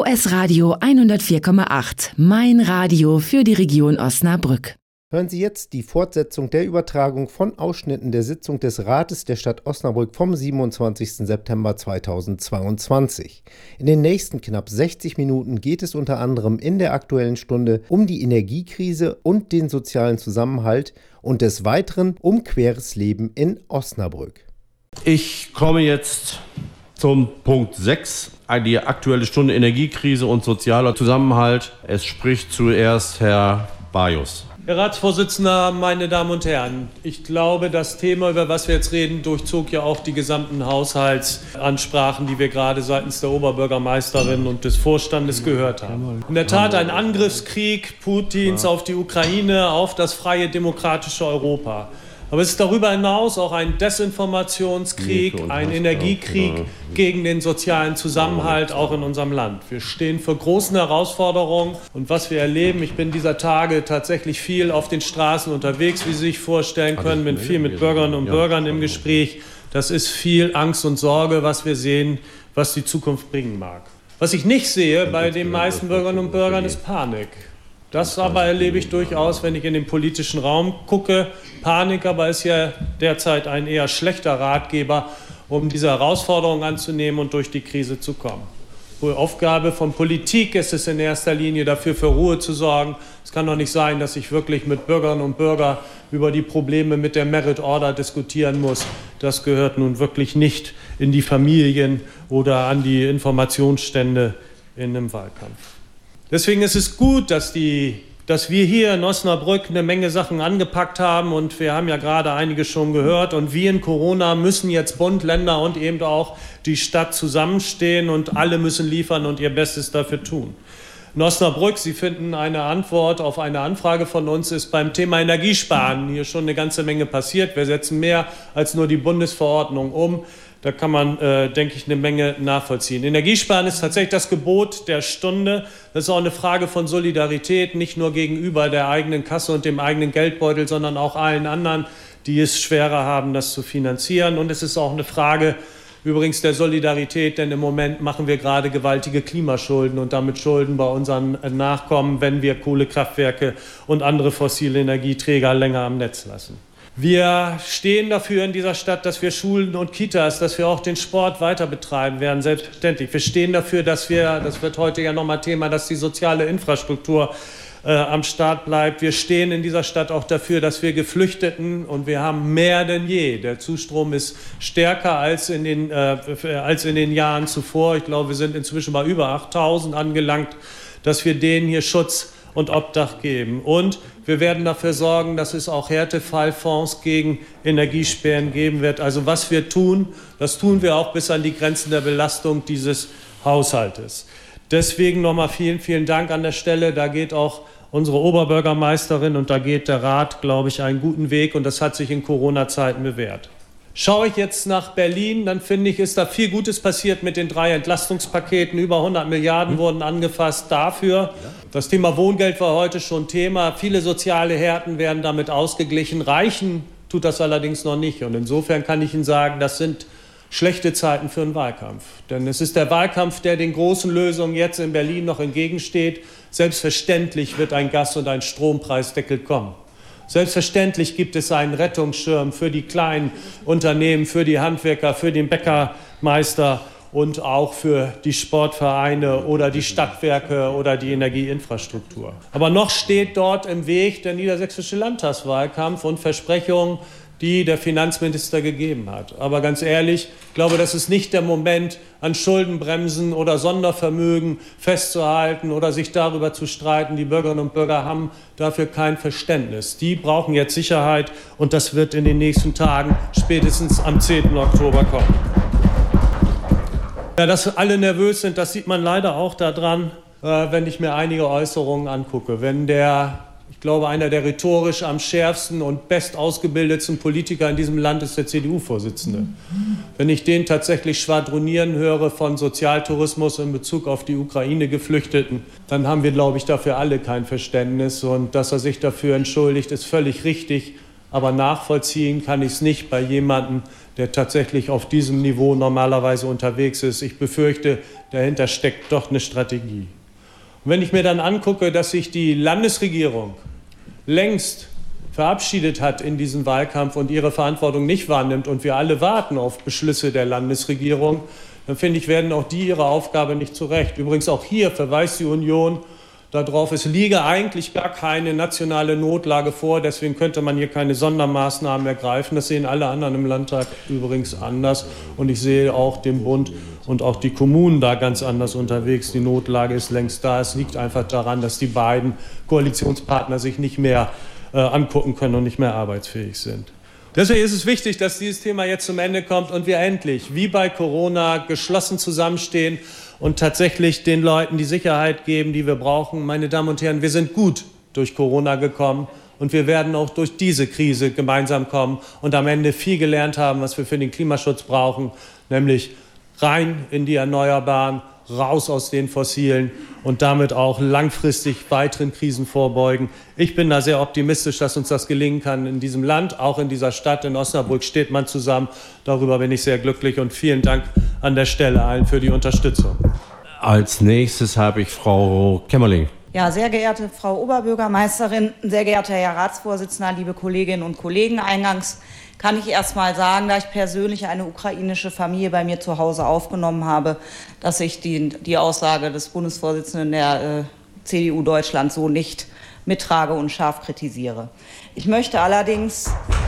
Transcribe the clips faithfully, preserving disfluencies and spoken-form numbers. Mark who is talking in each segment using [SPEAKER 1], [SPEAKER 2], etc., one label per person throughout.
[SPEAKER 1] O S Radio hundertvier Komma acht, mein Radio für die Region Osnabrück.
[SPEAKER 2] Hören Sie jetzt die Fortsetzung der Übertragung von Ausschnitten der Sitzung des Rates der Stadt Osnabrück vom siebenundzwanzigsten September zweitausendzweiundzwanzig. In den nächsten knapp sechzig Minuten geht es unter anderem in der Aktuellen Stunde um die Energiekrise und den sozialen Zusammenhalt und des Weiteren um queres Leben in Osnabrück.
[SPEAKER 3] Ich komme jetzt zum Punkt sechs, die Aktuelle Stunde Energiekrise und sozialer Zusammenhalt. Es spricht zuerst Herr Bajus.
[SPEAKER 4] Herr Ratsvorsitzender, meine Damen und Herren, ich glaube, das Thema, über was wir jetzt reden, durchzog ja auch die gesamten Haushaltsansprachen, die wir gerade seitens der Oberbürgermeisterin und des Vorstandes gehört haben. In der Tat ein Angriffskrieg Putins auf die Ukraine, auf das freie demokratische Europa. Aber es ist darüber hinaus auch ein Desinformationskrieg, ein Energiekrieg gegen den sozialen Zusammenhalt auch in unserem Land. Wir stehen vor großen Herausforderungen und was wir erleben, ich bin dieser Tage tatsächlich viel auf den Straßen unterwegs, wie Sie sich vorstellen können, bin viel mit Bürgerinnen und Bürgern im Gespräch. Das ist viel Angst und Sorge, was wir sehen, was die Zukunft bringen mag. Was ich nicht sehe bei den meisten Bürgerinnen und Bürgern ist Panik. Das aber erlebe ich durchaus, wenn ich in den politischen Raum gucke. Panik aber ist ja derzeit ein eher schlechter Ratgeber, um diese Herausforderung anzunehmen und durch die Krise zu kommen. Die Aufgabe von Politik ist es in erster Linie, dafür für Ruhe zu sorgen. Es kann doch nicht sein, dass ich wirklich mit Bürgerinnen und Bürgern über die Probleme mit der Merit Order diskutieren muss. Das gehört nun wirklich nicht in die Familien oder an die Informationsstände in einem Wahlkampf. Deswegen ist es gut, dass, die, dass wir hier in Osnabrück eine Menge Sachen angepackt haben und wir haben ja gerade einige schon gehört und wir in Corona müssen jetzt Bund, Länder und eben auch die Stadt zusammenstehen und alle müssen liefern und ihr Bestes dafür tun. In Osnabrück, Sie finden eine Antwort auf eine Anfrage von uns, ist beim Thema Energiesparen hier schon eine ganze Menge passiert. Wir setzen mehr als nur die Bundesverordnung um. Da kann man, äh, denke ich, eine Menge nachvollziehen. Energiesparen ist tatsächlich das Gebot der Stunde. Das ist auch eine Frage von Solidarität, nicht nur gegenüber der eigenen Kasse und dem eigenen Geldbeutel, sondern auch allen anderen, die es schwerer haben, das zu finanzieren. Und es ist auch eine Frage übrigens der Solidarität, denn im Moment machen wir gerade gewaltige Klimaschulden und damit Schulden bei unseren Nachkommen, wenn wir Kohlekraftwerke und andere fossile Energieträger länger am Netz lassen. Wir stehen dafür in dieser Stadt, dass wir Schulen und Kitas, dass wir auch den Sport weiter betreiben werden, selbstverständlich. Wir stehen dafür, dass wir, das wird heute ja nochmal Thema, dass die soziale Infrastruktur äh, am Start bleibt. Wir stehen in dieser Stadt auch dafür, dass wir Geflüchteten, und wir haben mehr denn je, der Zustrom ist stärker als in den, äh, als in den Jahren zuvor. Ich glaube, wir sind inzwischen bei über achttausend angelangt, dass wir denen hier Schutz und Obdach geben. Und wir werden dafür sorgen, dass es auch Härtefallfonds gegen Energiesperren geben wird. Also was wir tun, das tun wir auch bis an die Grenzen der Belastung dieses Haushaltes. Deswegen nochmal vielen, vielen Dank an der Stelle. Da geht auch unsere Oberbürgermeisterin und da geht der Rat, glaube ich, einen guten Weg. Und das hat sich in Corona-Zeiten bewährt. Schaue ich jetzt nach Berlin, dann finde ich, ist da viel Gutes passiert mit den drei Entlastungspaketen. Über hundert Milliarden wurden angefasst dafür. Das Thema Wohngeld war heute schon Thema. Viele soziale Härten werden damit ausgeglichen. Reichen tut das allerdings noch nicht. Und insofern kann ich Ihnen sagen, das sind schlechte Zeiten für einen Wahlkampf. Denn es ist der Wahlkampf, der den großen Lösungen jetzt in Berlin noch entgegensteht. Selbstverständlich wird ein Gas- und ein Strompreisdeckel kommen. Selbstverständlich gibt es einen Rettungsschirm für die kleinen Unternehmen, für die Handwerker, für den Bäckermeister und auch für die Sportvereine oder die Stadtwerke oder die Energieinfrastruktur. Aber noch steht dort im Weg der niedersächsische Landtagswahlkampf und Versprechungen, die der Finanzminister gegeben hat. Aber ganz ehrlich, ich glaube, das ist nicht der Moment, an Schuldenbremsen oder Sondervermögen festzuhalten oder sich darüber zu streiten. Die Bürgerinnen und Bürger haben dafür kein Verständnis. Die brauchen jetzt Sicherheit und das wird in den nächsten Tagen, spätestens am zehnten Oktober kommen. Ja, dass alle nervös sind, das sieht man leider auch daran, äh, wenn ich mir einige Äußerungen angucke. Wenn der Ich glaube, einer der rhetorisch am schärfsten und best ausgebildetsten Politiker in diesem Land ist der C D U-Vorsitzende. Wenn ich den tatsächlich schwadronieren höre von Sozialtourismus in Bezug auf die Ukraine-Geflüchteten, dann haben wir, glaube ich, dafür alle kein Verständnis. Und dass er sich dafür entschuldigt, ist völlig richtig. Aber nachvollziehen kann ich es nicht bei jemandem, der tatsächlich auf diesem Niveau normalerweise unterwegs ist. Ich befürchte, dahinter steckt doch eine Strategie. Und wenn ich mir dann angucke, dass sich die Landesregierung längst verabschiedet hat in diesem Wahlkampf und ihre Verantwortung nicht wahrnimmt und wir alle warten auf Beschlüsse der Landesregierung, dann finde ich, werden auch die ihre Aufgabe nicht zurecht. Übrigens auch hier verweist die Union darauf, es liege eigentlich gar keine nationale Notlage vor, deswegen könnte man hier keine Sondermaßnahmen ergreifen. Das sehen alle anderen im Landtag übrigens anders. Und ich sehe auch den Bund und auch die Kommunen da ganz anders unterwegs. Die Notlage ist längst da. Es liegt einfach daran, dass die beiden Koalitionspartner sich nicht mehr äh, angucken können und nicht mehr arbeitsfähig sind. Deswegen ist es wichtig, dass dieses Thema jetzt zum Ende kommt und wir endlich, wie bei Corona, geschlossen zusammenstehen und tatsächlich den Leuten die Sicherheit geben, die wir brauchen. Meine Damen und Herren, wir sind gut durch Corona gekommen und wir werden auch durch diese Krise gemeinsam kommen und am Ende viel gelernt haben, was wir für den Klimaschutz brauchen, nämlich rein in die Erneuerbaren, raus aus den Fossilen und damit auch langfristig weiteren Krisen vorbeugen. Ich bin da sehr optimistisch, dass uns das gelingen kann in diesem Land, auch in dieser Stadt. In Osnabrück steht man zusammen. Darüber bin ich sehr glücklich und vielen Dank an der Stelle allen für die Unterstützung.
[SPEAKER 3] Als nächstes habe ich Frau Kämmerling.
[SPEAKER 5] Ja, sehr geehrte Frau Oberbürgermeisterin, sehr geehrter Herr Ratsvorsitzender, liebe Kolleginnen und Kollegen, eingangs kann ich erst mal sagen, da ich persönlich eine ukrainische Familie bei mir zu Hause aufgenommen habe, dass ich die, die Aussage des Bundesvorsitzenden der äh, C D U Deutschland so nicht mittrage und scharf kritisiere. Ich möchte allerdings,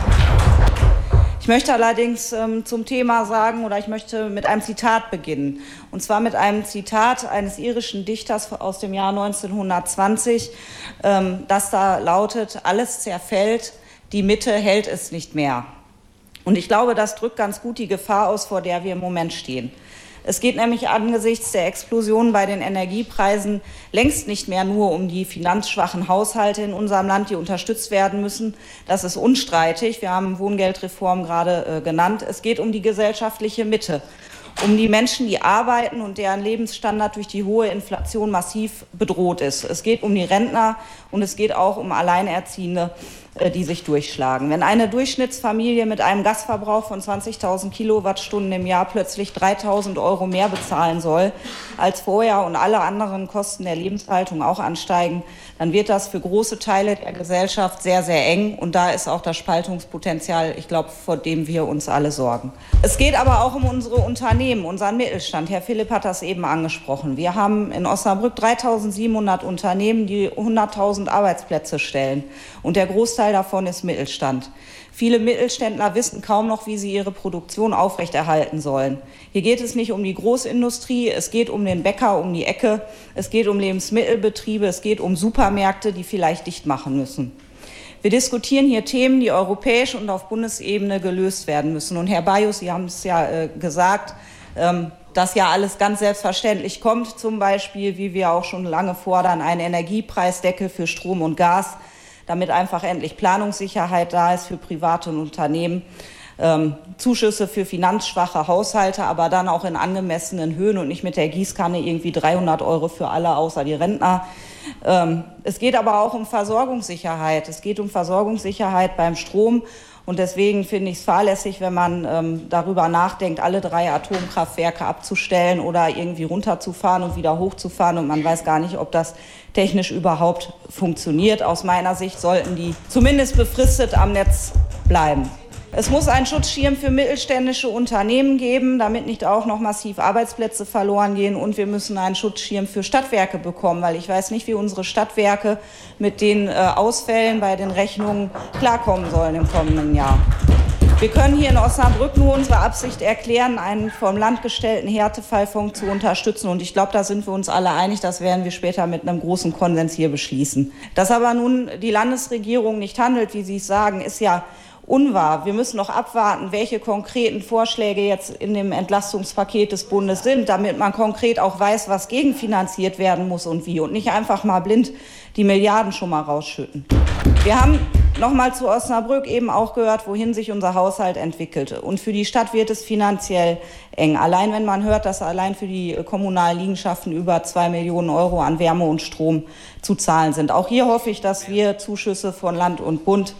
[SPEAKER 5] ich möchte allerdings ähm, zum Thema sagen, oder ich möchte mit einem Zitat beginnen. Und zwar mit einem Zitat eines irischen Dichters aus dem Jahr neunzehnhundertzwanzig, ähm, das da lautet: Alles zerfällt, die Mitte hält es nicht mehr. Und ich glaube, das drückt ganz gut die Gefahr aus, vor der wir im Moment stehen. Es geht nämlich angesichts der Explosion bei den Energiepreisen längst nicht mehr nur um die finanzschwachen Haushalte in unserem Land, die unterstützt werden müssen. Das ist unstreitig. Wir haben Wohngeldreform gerade äh, genannt. Es geht um die gesellschaftliche Mitte, um die Menschen, die arbeiten und deren Lebensstandard durch die hohe Inflation massiv bedroht ist. Es geht um die Rentner und es geht auch um Alleinerziehende, die sich durchschlagen. Wenn eine Durchschnittsfamilie mit einem Gasverbrauch von zwanzigtausend Kilowattstunden im Jahr plötzlich dreitausend Euro mehr bezahlen soll als vorher und alle anderen Kosten der Lebenshaltung auch ansteigen, dann wird das für große Teile der Gesellschaft sehr, sehr eng. Und da ist auch das Spaltungspotenzial, ich glaube, vor dem wir uns alle sorgen. Es geht aber auch um unsere Unternehmen, unseren Mittelstand. Herr Philipp hat das eben angesprochen. Wir haben in Osnabrück dreitausendsiebenhundert Unternehmen, die hunderttausend Arbeitsplätze stellen. Und der Großteil davon ist Mittelstand. Viele Mittelständler wissen kaum noch, wie sie ihre Produktion aufrechterhalten sollen. Hier geht es nicht um die Großindustrie, es geht um den Bäcker um die Ecke, es geht um Lebensmittelbetriebe, es geht um Supermärkte, die vielleicht dicht machen müssen. Wir diskutieren hier Themen, die europäisch und auf Bundesebene gelöst werden müssen. Und Herr Bajus, Sie haben es ja äh, gesagt, ähm, dass ja alles ganz selbstverständlich kommt, zum Beispiel, wie wir auch schon lange fordern, einen Energiepreisdeckel für Strom und Gas, damit einfach endlich Planungssicherheit da ist für private und Unternehmen, ähm, Zuschüsse für finanzschwache Haushalte, aber dann auch in angemessenen Höhen und nicht mit der Gießkanne irgendwie dreihundert Euro für alle außer die Rentner. Ähm, es geht aber auch um Versorgungssicherheit. Es geht um Versorgungssicherheit beim Strom. Und deswegen finde ich es fahrlässig, wenn man ähm, darüber nachdenkt, alle drei Atomkraftwerke abzustellen oder irgendwie runterzufahren und wieder hochzufahren. Und man weiß gar nicht, ob das technisch überhaupt funktioniert. Aus meiner Sicht sollten die zumindest befristet am Netz bleiben. Es muss einen Schutzschirm für mittelständische Unternehmen geben, damit nicht auch noch massiv Arbeitsplätze verloren gehen. Und wir müssen einen Schutzschirm für Stadtwerke bekommen, weil ich weiß nicht, wie unsere Stadtwerke mit den äh, Ausfällen bei den Rechnungen klarkommen sollen im kommenden Jahr. Wir können hier in Osnabrück nur unsere Absicht erklären, einen vom Land gestellten Härtefallfonds zu unterstützen. Und ich glaube, da sind wir uns alle einig, das werden wir später mit einem großen Konsens hier beschließen. Dass aber nun die Landesregierung nicht handelt, wie Sie es sagen, ist ja unwahr. Wir müssen noch abwarten, welche konkreten Vorschläge jetzt in dem Entlastungspaket des Bundes sind, damit man konkret auch weiß, was gegenfinanziert werden muss und wie. Und nicht einfach mal blind die Milliarden schon mal rausschütten. Wir haben noch mal zu Osnabrück eben auch gehört, wohin sich unser Haushalt entwickelte. Und für die Stadt wird es finanziell eng. Allein wenn man hört, dass allein für die kommunalen Liegenschaften über zwei Millionen Euro an Wärme und Strom zu zahlen sind. Auch hier hoffe ich, dass wir Zuschüsse von Land und Bund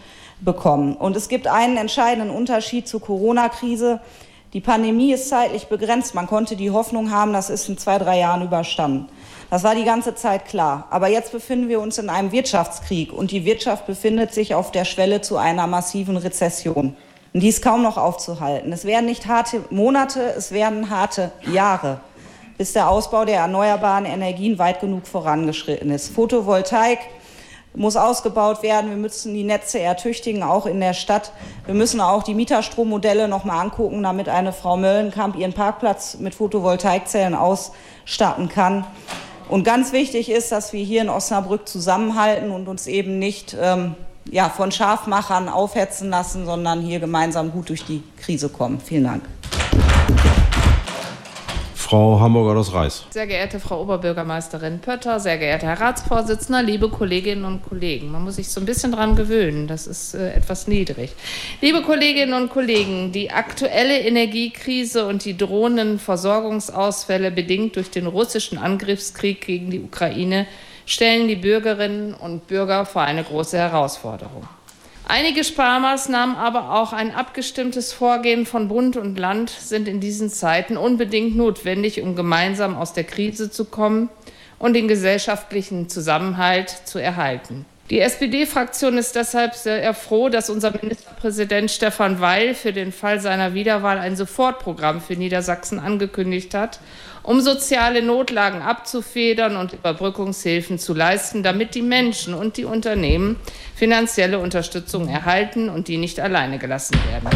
[SPEAKER 5] bekommen. Und es gibt einen entscheidenden Unterschied zur Corona-Krise. Die Pandemie ist zeitlich begrenzt. Man konnte die Hoffnung haben, das ist in zwei, drei Jahren überstanden. Das war die ganze Zeit klar. Aber jetzt befinden wir uns in einem Wirtschaftskrieg und die Wirtschaft befindet sich auf der Schwelle zu einer massiven Rezession. Und die ist kaum noch aufzuhalten. Es werden nicht harte Monate, es werden harte Jahre, bis der Ausbau der erneuerbaren Energien weit genug vorangeschritten ist. Photovoltaik muss ausgebaut werden. Wir müssen die Netze ertüchtigen, auch in der Stadt. Wir müssen auch die Mieterstrommodelle noch mal angucken, damit eine Frau Möllenkamp ihren Parkplatz mit Photovoltaikzellen ausstatten kann. Und ganz wichtig ist, dass wir hier in Osnabrück zusammenhalten und uns eben nicht ähm, ja, von Scharfmachern aufhetzen lassen, sondern hier gemeinsam gut durch die Krise kommen. Vielen Dank.
[SPEAKER 3] Frau Hamburger aus Reis.
[SPEAKER 6] Sehr geehrte Frau Oberbürgermeisterin Pötter, sehr geehrter Herr Ratsvorsitzender, liebe Kolleginnen und Kollegen. Man muss sich so ein bisschen dran gewöhnen, das ist äh, etwas niedrig. Liebe Kolleginnen und Kollegen, die aktuelle Energiekrise und die drohenden Versorgungsausfälle bedingt durch den russischen Angriffskrieg gegen die Ukraine stellen die Bürgerinnen und Bürger vor eine große Herausforderung. Einige Sparmaßnahmen, aber auch ein abgestimmtes Vorgehen von Bund und Land sind in diesen Zeiten unbedingt notwendig, um gemeinsam aus der Krise zu kommen und den gesellschaftlichen Zusammenhalt zu erhalten. Die S P D-Fraktion ist deshalb sehr froh, dass unser Ministerpräsident Stefan Weil für den Fall seiner Wiederwahl ein Sofortprogramm für Niedersachsen angekündigt hat, um soziale Notlagen abzufedern und Überbrückungshilfen zu leisten, damit die Menschen und die Unternehmen finanzielle Unterstützung erhalten und die nicht alleine gelassen werden.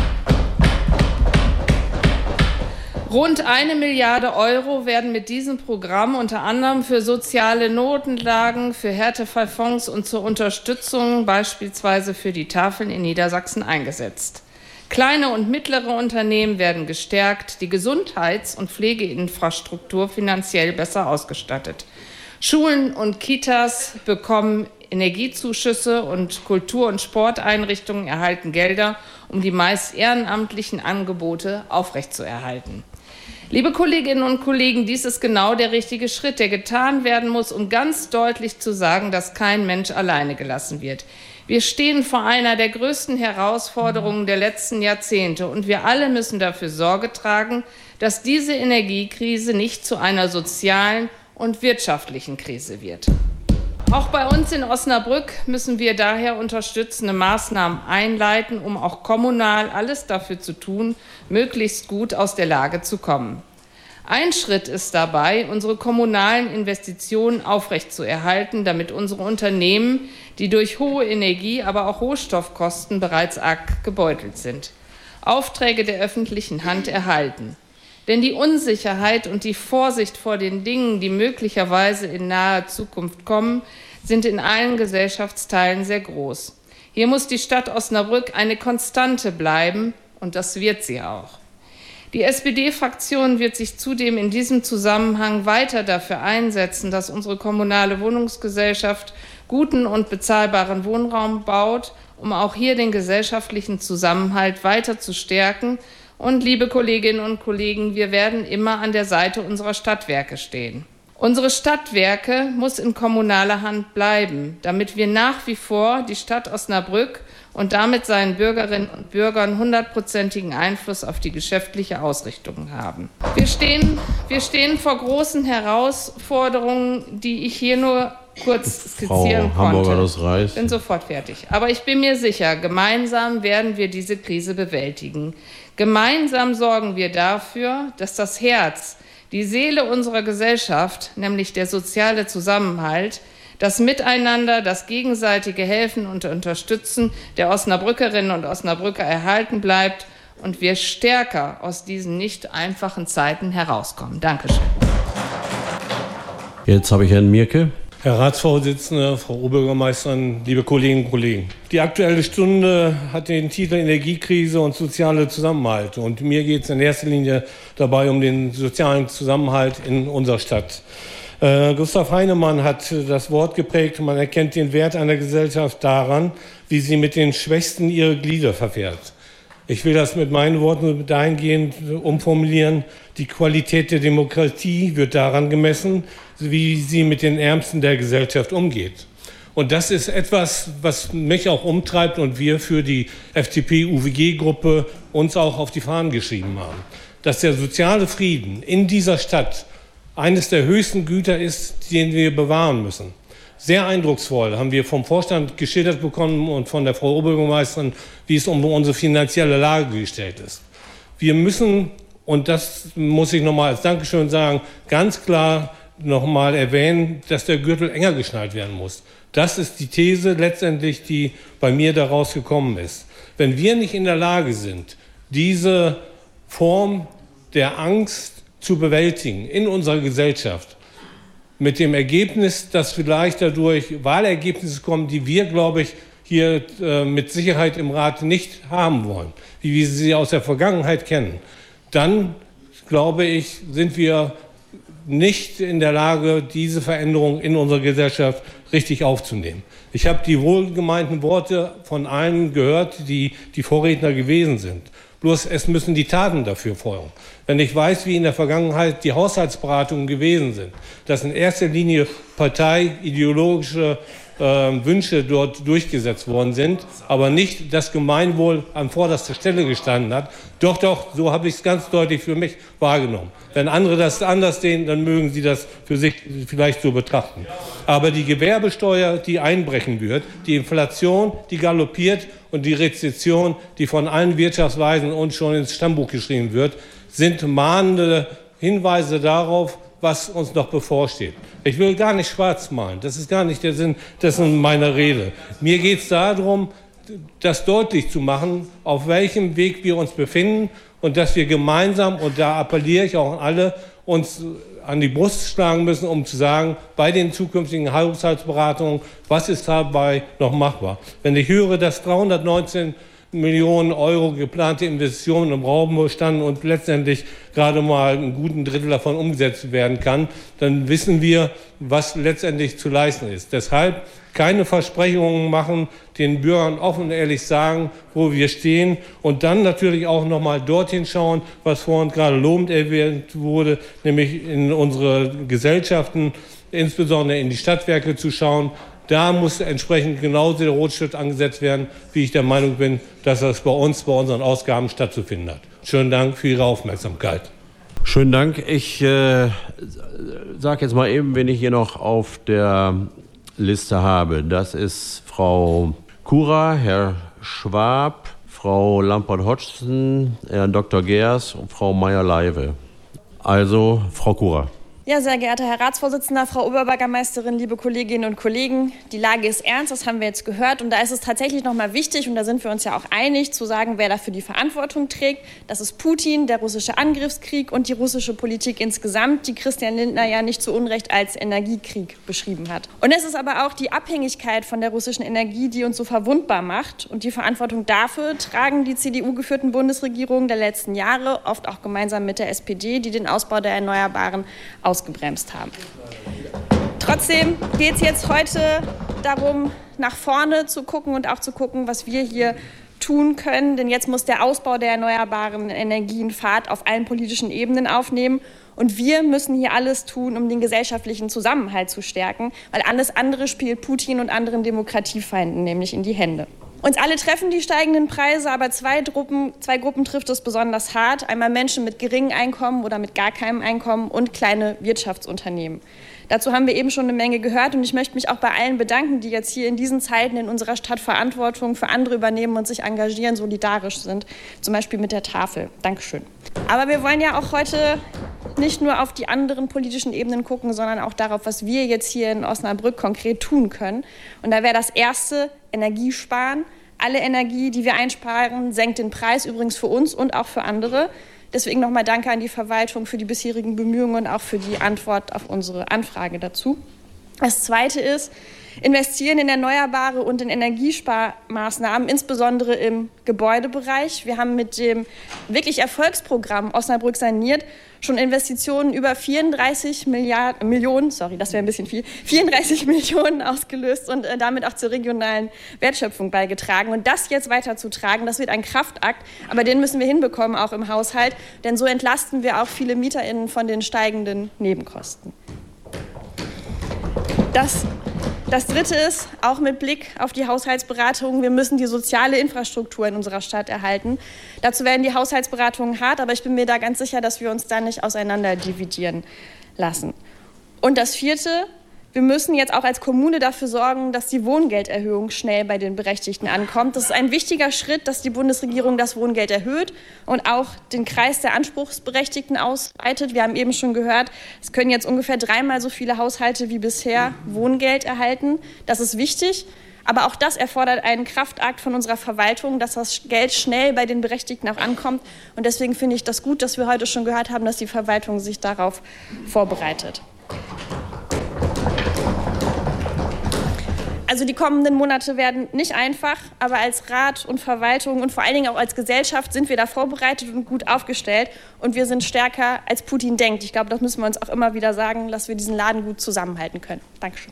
[SPEAKER 6] Rund eine Milliarde Euro werden mit diesem Programm unter anderem für soziale Notlagen, für Härtefallfonds und zur Unterstützung beispielsweise für die Tafeln in Niedersachsen eingesetzt. Kleine und mittlere Unternehmen werden gestärkt, die Gesundheits- und Pflegeinfrastruktur finanziell besser ausgestattet. Schulen und Kitas bekommen Energiezuschüsse und Kultur- und Sporteinrichtungen erhalten Gelder, um die meist ehrenamtlichen Angebote aufrechtzuerhalten. Liebe Kolleginnen und Kollegen, dies ist genau der richtige Schritt, der getan werden muss, um ganz deutlich zu sagen, dass kein Mensch alleine gelassen wird. Wir stehen vor einer der größten Herausforderungen der letzten Jahrzehnte und wir alle müssen dafür Sorge tragen, dass diese Energiekrise nicht zu einer sozialen und wirtschaftlichen Krise wird. Auch bei uns in Osnabrück müssen wir daher unterstützende Maßnahmen einleiten, um auch kommunal alles dafür zu tun, möglichst gut aus der Lage zu kommen. Ein Schritt ist dabei, unsere kommunalen Investitionen aufrechtzuerhalten, damit unsere Unternehmen, die durch hohe Energie-, aber auch Rohstoffkosten bereits arg gebeutelt sind, Aufträge der öffentlichen Hand erhalten. Denn die Unsicherheit und die Vorsicht vor den Dingen, die möglicherweise in naher Zukunft kommen, sind in allen Gesellschaftsteilen sehr groß. Hier muss die Stadt Osnabrück eine Konstante bleiben, und das wird sie auch. Die S P D-Fraktion wird sich zudem in diesem Zusammenhang weiter dafür einsetzen, dass unsere kommunale Wohnungsgesellschaft guten und bezahlbaren Wohnraum baut, um auch hier den gesellschaftlichen Zusammenhalt weiter zu stärken. Und, liebe Kolleginnen und Kollegen, wir werden immer an der Seite unserer Stadtwerke stehen. Unsere Stadtwerke muss in kommunaler Hand bleiben, damit wir nach wie vor die Stadt Osnabrück und damit seinen Bürgerinnen und Bürgern hundertprozentigen Einfluss auf die geschäftliche Ausrichtung haben. Wir stehen, wir stehen vor großen Herausforderungen, die ich hier nur kurz skizzieren
[SPEAKER 3] Frau Hamburger
[SPEAKER 6] konnte.
[SPEAKER 3] aus Reis.
[SPEAKER 6] Ich bin sofort fertig. Aber ich bin mir sicher, gemeinsam werden wir diese Krise bewältigen. Gemeinsam sorgen wir dafür, dass das Herz, die Seele unserer Gesellschaft, nämlich der soziale Zusammenhalt, das Miteinander, das gegenseitige Helfen und Unterstützen der Osnabrückerinnen und Osnabrücker erhalten bleibt und wir stärker aus diesen nicht einfachen Zeiten herauskommen. Dankeschön.
[SPEAKER 3] Jetzt habe ich Herrn Mierke.
[SPEAKER 7] Herr Ratsvorsitzender, Frau Oberbürgermeisterin, liebe Kolleginnen und Kollegen. Die Aktuelle Stunde hat den Titel Energiekrise und soziale Zusammenhalt. Und mir geht es in erster Linie dabei um den sozialen Zusammenhalt in unserer Stadt. Äh, Gustav Heinemann hat das Wort geprägt, man erkennt den Wert einer Gesellschaft daran, wie sie mit den Schwächsten ihre Glieder verfährt. Ich will das mit meinen Worten dahingehend umformulieren. Die Qualität der Demokratie wird daran gemessen, wie sie mit den Ärmsten der Gesellschaft umgeht. Und das ist etwas, was mich auch umtreibt und wir für die F D P-U W G-Gruppe uns auch auf die Fahnen geschrieben haben. Dass der soziale Frieden in dieser Stadt eines der höchsten Güter ist, den wir bewahren müssen. Sehr eindrucksvoll haben wir vom Vorstand geschildert bekommen und von der Frau Oberbürgermeisterin, wie es um unsere finanzielle Lage gestellt ist. Wir müssen, und das muss ich nochmal als Dankeschön sagen, ganz klar nochmal erwähnen, dass der Gürtel enger geschnallt werden muss. Das ist die These letztendlich, die bei mir daraus gekommen ist. Wenn wir nicht in der Lage sind, diese Form der Angst zu bewältigen in unserer Gesellschaft, mit dem Ergebnis, dass vielleicht dadurch Wahlergebnisse kommen, die wir, glaube ich, hier äh, mit Sicherheit im Rat nicht haben wollen, wie wir sie aus der Vergangenheit kennen, dann, glaube ich, sind wir nicht in der Lage, diese Veränderung in unserer Gesellschaft richtig aufzunehmen. Ich habe die wohlgemeinten Worte von allen gehört, die die Vorredner gewesen sind. Bloß es müssen die Taten dafür folgen. Wenn ich weiß, wie in der Vergangenheit die Haushaltsberatungen gewesen sind, dass in erster Linie parteiideologische äh, Wünsche dort durchgesetzt worden sind, aber nicht das Gemeinwohl an vorderster Stelle gestanden hat. Doch, doch, so habe ich es ganz deutlich für mich wahrgenommen. Wenn andere das anders sehen, dann mögen sie das für sich vielleicht so betrachten. Aber die Gewerbesteuer, die einbrechen wird, die Inflation, die galoppiert und die Rezession, die von allen Wirtschaftsweisen uns schon ins Stammbuch geschrieben wird, sind mahnende Hinweise darauf, was uns noch bevorsteht. Ich will gar nicht schwarz malen, das ist gar nicht der Sinn dessen meiner Rede. Mir geht es darum, das deutlich zu machen, auf welchem Weg wir uns befinden und dass wir gemeinsam, und da appelliere ich auch an alle, uns an die Brust schlagen müssen, um zu sagen, bei den zukünftigen Haushaltsberatungen, was ist dabei noch machbar. Wenn ich höre, dass dreihundertneunzehn Millionen Euro geplante Investitionen im Raum standen und letztendlich gerade mal einen guten Drittel davon umgesetzt werden kann, dann wissen wir, was letztendlich zu leisten ist. Deshalb keine Versprechungen machen, den Bürgern offen und ehrlich sagen, wo wir stehen und dann natürlich auch noch mal dorthin schauen, was vorhin gerade lobend erwähnt wurde, nämlich in unsere Gesellschaften, insbesondere in die Stadtwerke zu schauen. Da muss entsprechend genauso der Rotstift angesetzt werden, wie ich der Meinung bin, dass das bei uns, bei unseren Ausgaben stattzufinden hat. Schönen Dank für Ihre Aufmerksamkeit.
[SPEAKER 3] Schönen Dank. Ich äh, sage jetzt mal eben, wen ich hier noch auf der Liste habe. Das ist Frau Kura, Herr Schwab, Frau Lampert-Hodgson, Herr Doktor Geers und Frau Meyer-Leive. Also Frau Kura.
[SPEAKER 8] Ja, sehr geehrter Herr Ratsvorsitzender, Frau Oberbürgermeisterin, liebe Kolleginnen und Kollegen, die Lage ist ernst, das haben wir jetzt gehört. Und da ist es tatsächlich noch mal wichtig, und da sind wir uns ja auch einig, zu sagen, wer dafür die Verantwortung trägt. Das ist Putin, der russische Angriffskrieg und die russische Politik insgesamt, die Christian Lindner ja nicht zu Unrecht als Energiekrieg beschrieben hat. Und es ist aber auch die Abhängigkeit von der russischen Energie, die uns so verwundbar macht. Und die Verantwortung dafür tragen die C D U-geführten Bundesregierungen der letzten Jahre, oft auch gemeinsam mit der S P D, die den Ausbau der Erneuerbaren aus ausgebremst haben. Trotzdem geht es jetzt heute darum, nach vorne zu gucken und auch zu gucken, was wir hier tun können. Denn jetzt muss der Ausbau der erneuerbaren Energien Fahrt auf allen politischen Ebenen aufnehmen. Und wir müssen hier alles tun, um den gesellschaftlichen Zusammenhalt zu stärken, weil alles andere spielt Putin und anderen Demokratiefeinden nämlich in die Hände. Uns alle treffen die steigenden Preise, aber zwei Gruppen, zwei Gruppen trifft es besonders hart. Einmal Menschen mit geringem Einkommen oder mit gar keinem Einkommen und kleine Wirtschaftsunternehmen. Dazu haben wir eben schon eine Menge gehört und ich möchte mich auch bei allen bedanken, die jetzt hier in diesen Zeiten in unserer Stadt Verantwortung für andere übernehmen und sich engagieren, solidarisch sind, zum Beispiel mit der Tafel. Dankeschön. Aber wir wollen ja auch heute nicht nur auf die anderen politischen Ebenen gucken, sondern auch darauf, was wir jetzt hier in Osnabrück konkret tun können. Und da wäre das Erste Energiesparen. Alle Energie, die wir einsparen, senkt den Preis übrigens für uns und auch für andere. Deswegen nochmal Danke an die Verwaltung für die bisherigen Bemühungen und auch für die Antwort auf unsere Anfrage dazu. Das Zweite ist, investieren in Erneuerbare und in Energiesparmaßnahmen, insbesondere im Gebäudebereich. Wir haben mit dem wirklich Erfolgsprogramm Osnabrück saniert schon Investitionen über vierunddreißig Milliarden, Millionen, sorry, das wäre ein bisschen viel, vierunddreißig Millionen ausgelöst und äh, damit auch zur regionalen Wertschöpfung beigetragen. Und das jetzt weiterzutragen, das wird ein Kraftakt, aber den müssen wir hinbekommen, auch im Haushalt, denn so entlasten wir auch viele MieterInnen von den steigenden Nebenkosten. Das Das Dritte ist, auch mit Blick auf die Haushaltsberatungen, wir müssen die soziale Infrastruktur in unserer Stadt erhalten. Dazu werden die Haushaltsberatungen hart, aber ich bin mir da ganz sicher, dass wir uns da nicht auseinander dividieren lassen. Und das Vierte, wir müssen jetzt auch als Kommune dafür sorgen, dass die Wohngelderhöhung schnell bei den Berechtigten ankommt. Das ist ein wichtiger Schritt, dass die Bundesregierung das Wohngeld erhöht und auch den Kreis der Anspruchsberechtigten ausweitet. Wir haben eben schon gehört, es können jetzt ungefähr dreimal so viele Haushalte wie bisher Wohngeld erhalten. Das ist wichtig. Aber auch das erfordert einen Kraftakt von unserer Verwaltung, dass das Geld schnell bei den Berechtigten auch ankommt. Und deswegen finde ich das gut, dass wir heute schon gehört haben, dass die Verwaltung sich darauf vorbereitet. Also die kommenden Monate werden nicht einfach, aber als Rat und Verwaltung und vor allen Dingen auch als Gesellschaft sind wir da vorbereitet und gut aufgestellt. Und wir sind stärker, als Putin denkt. Ich glaube, das müssen wir uns auch immer wieder sagen, dass wir diesen Laden gut zusammenhalten können. Dankeschön.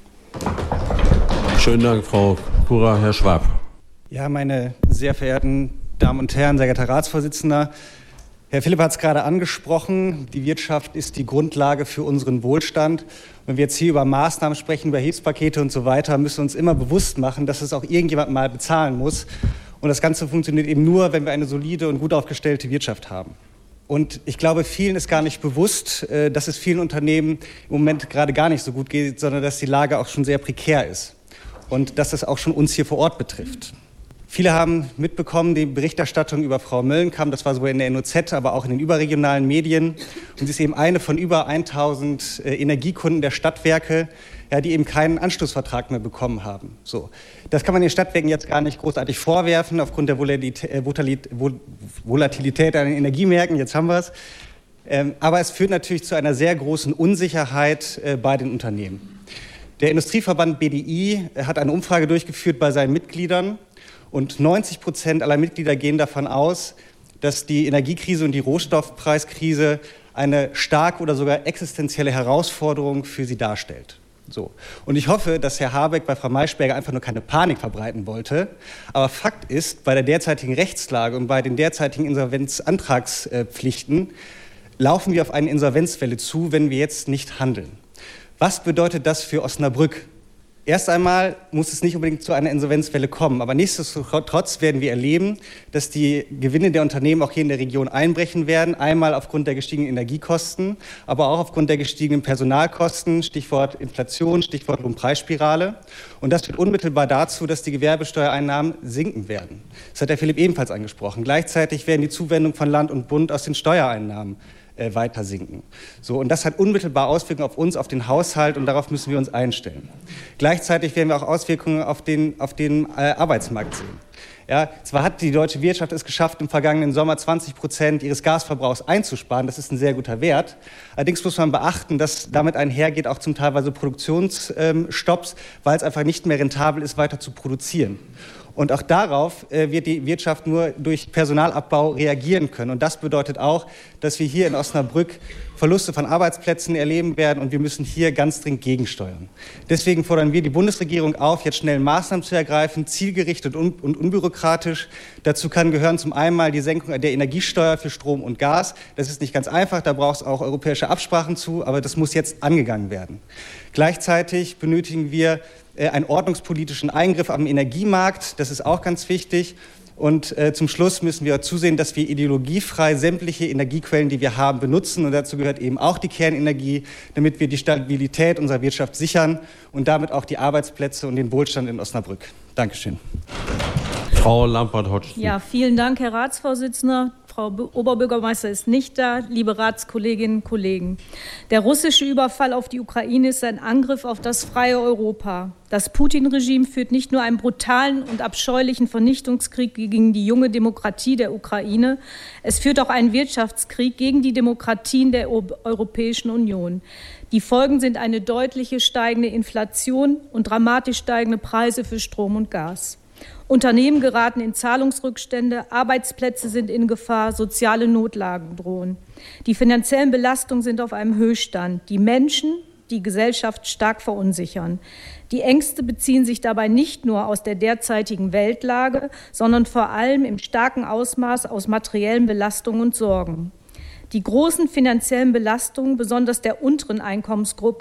[SPEAKER 3] Schönen Dank, Frau Kura. Herr Schwab.
[SPEAKER 9] Ja, meine sehr verehrten Damen und Herren, sehr geehrter Ratsvorsitzender, Herr Philipp hat es gerade angesprochen, die Wirtschaft ist die Grundlage für unseren Wohlstand. Wenn wir jetzt hier über Maßnahmen sprechen, über Hilfspakete und so weiter, müssen wir uns immer bewusst machen, dass es auch irgendjemand mal bezahlen muss. Und das Ganze funktioniert eben nur, wenn wir eine solide und gut aufgestellte Wirtschaft haben. Und ich glaube, vielen ist gar nicht bewusst, dass es vielen Unternehmen im Moment gerade gar nicht so gut geht, sondern dass die Lage auch schon sehr prekär ist und dass es auch schon uns hier vor Ort betrifft. Viele haben mitbekommen, die Berichterstattung über Frau Möllenkamp, das war sowohl in der N O Z, aber auch in den überregionalen Medien. Und sie ist eben eine von über tausend äh, Energiekunden der Stadtwerke, ja, die eben keinen Anschlussvertrag mehr bekommen haben. So. Das kann man den Stadtwerken jetzt gar nicht großartig vorwerfen, aufgrund der Volatilität, äh, Volatilität an den Energiemärkten. Jetzt haben wir es. Ähm, aber es führt natürlich zu einer sehr großen Unsicherheit äh, bei den Unternehmen. Der Industrieverband B D I hat eine Umfrage durchgeführt bei seinen Mitgliedern. Und neunzig Prozent aller Mitglieder gehen davon aus, dass die Energiekrise und die Rohstoffpreiskrise eine starke oder sogar existenzielle Herausforderung für sie darstellt. So. Und ich hoffe, dass Herr Habeck bei Frau Maischberger einfach nur keine Panik verbreiten wollte. Aber Fakt ist, bei der derzeitigen Rechtslage und bei den derzeitigen Insolvenzantragspflichten laufen wir auf eine Insolvenzwelle zu, wenn wir jetzt nicht handeln. Was bedeutet das für Osnabrück? Erst einmal muss es nicht unbedingt zu einer Insolvenzwelle kommen, aber nichtsdestotrotz werden wir erleben, dass die Gewinne der Unternehmen auch hier in der Region einbrechen werden. Einmal aufgrund der gestiegenen Energiekosten, aber auch aufgrund der gestiegenen Personalkosten, Stichwort Inflation, Stichwort Lohnpreisspirale. Und das führt unmittelbar dazu, dass die Gewerbesteuereinnahmen sinken werden. Das hat Herr Philipp ebenfalls angesprochen. Gleichzeitig werden die Zuwendungen von Land und Bund aus den Steuereinnahmen Äh, weiter sinken. So, und das hat unmittelbar Auswirkungen auf uns, auf den Haushalt, und darauf müssen wir uns einstellen. Gleichzeitig werden wir auch Auswirkungen auf den, auf den äh, Arbeitsmarkt sehen. Ja, zwar hat die deutsche Wirtschaft es geschafft, im vergangenen Sommer zwanzig Prozent ihres Gasverbrauchs einzusparen. Das ist ein sehr guter Wert. Allerdings muss man beachten, dass damit einhergeht auch zum Teilweise Produktionsstopps, weil es einfach nicht mehr rentabel ist, weiter zu produzieren. Und auch darauf äh, wird die Wirtschaft nur durch Personalabbau reagieren können. Und das bedeutet auch, dass wir hier in Osnabrück Verluste von Arbeitsplätzen erleben werden. Und wir müssen hier ganz dringend gegensteuern. Deswegen fordern wir die Bundesregierung auf, jetzt schnell Maßnahmen zu ergreifen, zielgerichtet und, und unbürokratisch. Dazu kann gehören zum einen mal die Senkung der Energiesteuer für Strom und Gas. Das ist nicht ganz einfach, da braucht es auch europäische Absprachen zu. Aber das muss jetzt angegangen werden. Gleichzeitig benötigen wir einen ordnungspolitischen Eingriff am Energiemarkt. Das ist auch ganz wichtig. Und äh, zum Schluss müssen wir zusehen, dass wir ideologiefrei sämtliche Energiequellen, die wir haben, benutzen. Und dazu gehört eben auch die Kernenergie, damit wir die Stabilität unserer Wirtschaft sichern und damit auch die Arbeitsplätze und den Wohlstand in Osnabrück. Dankeschön.
[SPEAKER 3] Frau Lampert-Hodgson.
[SPEAKER 10] Ja, vielen Dank, Herr Ratsvorsitzender. Frau Oberbürgermeister ist nicht da, liebe Ratskolleginnen und Kollegen. Der russische Überfall auf die Ukraine ist ein Angriff auf das freie Europa. Das Putin-Regime führt nicht nur einen brutalen und abscheulichen Vernichtungskrieg gegen die junge Demokratie der Ukraine, es führt auch einen Wirtschaftskrieg gegen die Demokratien der Europäischen Union. Die Folgen sind eine deutliche steigende Inflation und dramatisch steigende Preise für Strom und Gas. Unternehmen geraten in Zahlungsrückstände, Arbeitsplätze sind in Gefahr, soziale Notlagen drohen. Die finanziellen Belastungen sind auf einem Höchststand, die Menschen, die Gesellschaft stark verunsichern. Die Ängste beziehen sich dabei nicht nur aus der derzeitigen Weltlage, sondern vor allem im starken Ausmaß aus materiellen Belastungen und Sorgen. Die großen finanziellen Belastungen, besonders der unteren Einkommensgruppen,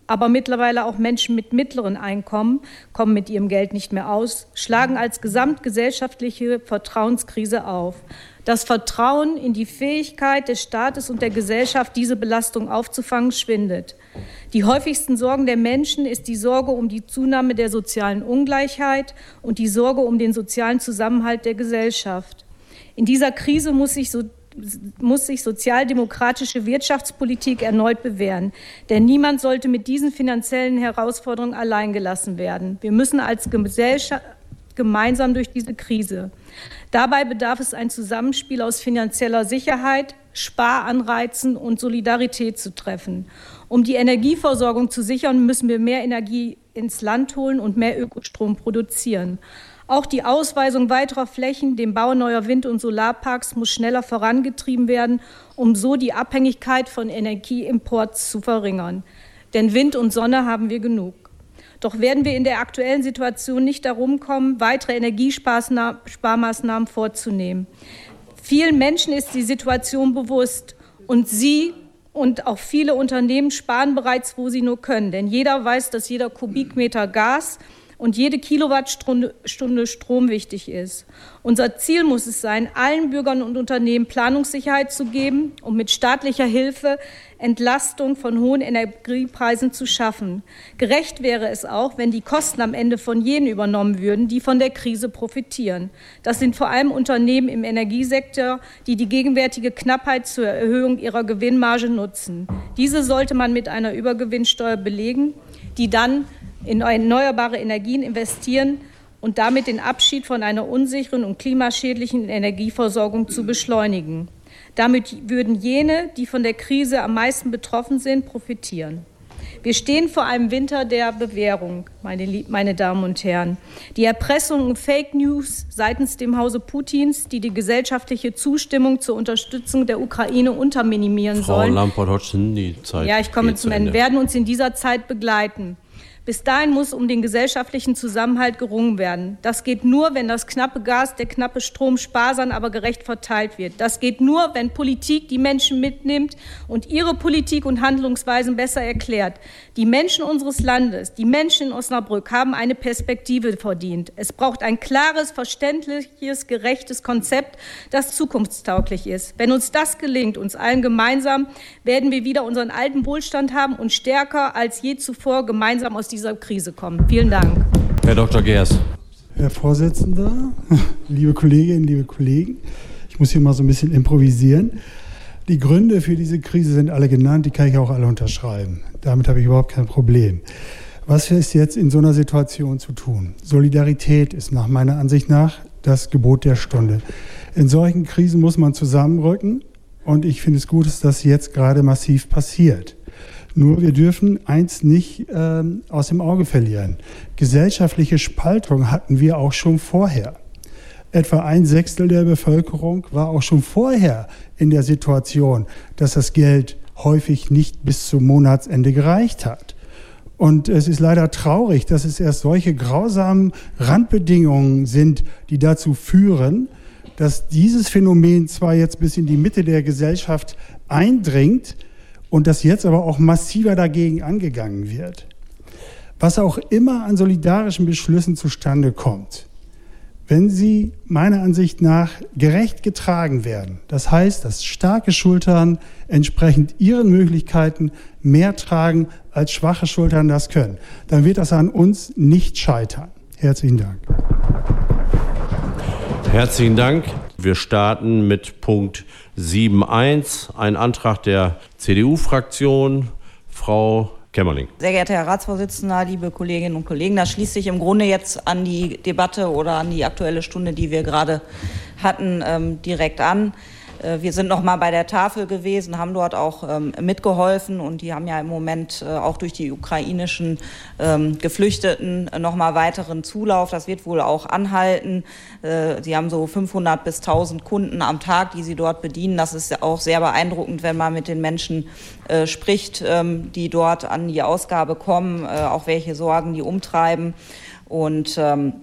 [SPEAKER 10] aber mittlerweile auch Menschen mit mittleren Einkommen kommen mit ihrem Geld nicht mehr aus, schlagen als gesamtgesellschaftliche Vertrauenskrise auf. Das Vertrauen in die Fähigkeit des Staates und der Gesellschaft, diese Belastung aufzufangen, schwindet. Die häufigsten Sorgen der Menschen ist die Sorge um die Zunahme der sozialen Ungleichheit und die Sorge um den sozialen Zusammenhalt der Gesellschaft. In dieser Krise muss sich so muss sich sozialdemokratische Wirtschaftspolitik erneut bewähren. Denn niemand sollte mit diesen finanziellen Herausforderungen alleingelassen werden. Wir müssen als Gesellschaft gemeinsam durch diese Krise. Dabei bedarf es ein Zusammenspiel aus finanzieller Sicherheit, Sparanreizen und Solidarität zu treffen. Um die Energieversorgung zu sichern, müssen wir mehr Energie ins Land holen und mehr Ökostrom produzieren. Auch die Ausweisung weiterer Flächen, dem Bau neuer Wind- und Solarparks muss schneller vorangetrieben werden, um so die Abhängigkeit von Energieimports zu verringern. Denn Wind und Sonne haben wir genug. Doch werden wir in der aktuellen Situation nicht darum kommen, weitere Energiesparmaßnahmen vorzunehmen. Vielen Menschen ist die Situation bewusst und sie und auch viele Unternehmen sparen bereits, wo sie nur können. Denn jeder weiß, dass jeder Kubikmeter Gas und jede Kilowattstunde Strom wichtig ist. Unser Ziel muss es sein, allen Bürgern und Unternehmen Planungssicherheit zu geben, um mit staatlicher Hilfe Entlastung von hohen Energiepreisen zu schaffen. Gerecht wäre es auch, wenn die Kosten am Ende von jenen übernommen würden, die von der Krise profitieren. Das sind vor allem Unternehmen im Energiesektor, die die gegenwärtige Knappheit zur Erhöhung ihrer Gewinnmarge nutzen. Diese sollte man mit einer Übergewinnsteuer belegen, die dann in erneuerbare Energien investieren und damit den Abschied von einer unsicheren und klimaschädlichen Energieversorgung zu beschleunigen. Damit würden jene, die von der Krise am meisten betroffen sind, profitieren. Wir stehen vor einem Winter der Bewährung, meine, meine Damen und Herren. Die Erpressung und Fake News seitens dem Hause Putins, die die gesellschaftliche Zustimmung zur Unterstützung der Ukraine unterminimieren
[SPEAKER 3] Frau
[SPEAKER 10] sollen.
[SPEAKER 3] Frau Lampert-Hodgson, die Zeit
[SPEAKER 10] Ja, ich komme
[SPEAKER 3] geht
[SPEAKER 10] zum
[SPEAKER 3] zu
[SPEAKER 10] Ende.
[SPEAKER 3] Ende.
[SPEAKER 10] Werden uns in dieser Zeit begleiten. Bis dahin muss um den gesellschaftlichen Zusammenhalt gerungen werden. Das geht nur, wenn das knappe Gas, der knappe Strom sparsam, aber gerecht verteilt wird. Das geht nur, wenn Politik die Menschen mitnimmt und ihre Politik und Handlungsweisen besser erklärt. Die Menschen unseres Landes, die Menschen in Osnabrück haben eine Perspektive verdient. Es braucht ein klares, verständliches, gerechtes Konzept, das zukunftstauglich ist. Wenn uns das gelingt, uns allen gemeinsam, werden wir wieder unseren alten Wohlstand haben und stärker als je zuvor gemeinsam aus dieser Krise kommen. Vielen Dank.
[SPEAKER 3] Herr Doktor Geers.
[SPEAKER 11] Herr Vorsitzender, liebe Kolleginnen, liebe Kollegen, ich muss hier mal so ein bisschen improvisieren. Die Gründe für diese Krise sind alle genannt, die kann ich auch alle unterschreiben. Damit habe ich überhaupt kein Problem. Was ist jetzt in so einer Situation zu tun? Solidarität ist nach meiner Ansicht nach das Gebot der Stunde. In solchen Krisen muss man zusammenrücken und ich finde es gut, dass das jetzt gerade massiv passiert. Nur wir dürfen eins nicht ähm, aus dem Auge verlieren. Gesellschaftliche Spaltung hatten wir auch schon vorher. Etwa ein Sechstel der Bevölkerung war auch schon vorher in der Situation, dass das Geld häufig nicht bis zum Monatsende gereicht hat. Und es ist leider traurig, dass es erst solche grausamen Randbedingungen sind, die dazu führen, dass dieses Phänomen zwar jetzt bis in die Mitte der Gesellschaft eindringt, und dass jetzt aber auch massiver dagegen angegangen wird. Was auch immer an solidarischen Beschlüssen zustande kommt, wenn sie meiner Ansicht nach gerecht getragen werden, das heißt, dass starke Schultern entsprechend ihren Möglichkeiten mehr tragen, als schwache Schultern das können, dann wird das an uns nicht scheitern. Herzlichen Dank.
[SPEAKER 3] Herzlichen Dank. Wir starten mit Punkt sieben Punkt eins, ein Antrag der C D U-Fraktion. Frau Kämmerling.
[SPEAKER 5] Sehr geehrter Herr Ratsvorsitzender, liebe Kolleginnen und Kollegen, das schließt sich im Grunde jetzt an die Debatte oder an die Aktuelle Stunde, die wir gerade hatten, ähm, direkt an. Wir sind noch mal bei der Tafel gewesen, haben dort auch ähm, mitgeholfen und die haben ja im Moment äh, auch durch die ukrainischen ähm, Geflüchteten äh, noch mal weiteren Zulauf. Das wird wohl auch anhalten. Äh, sie haben so fünfhundert bis tausend Kunden am Tag, die sie dort bedienen. Das ist auch sehr beeindruckend, wenn man mit den Menschen äh, spricht, ähm, die dort an die Ausgabe kommen, äh, auch welche Sorgen die umtreiben. Und ähm,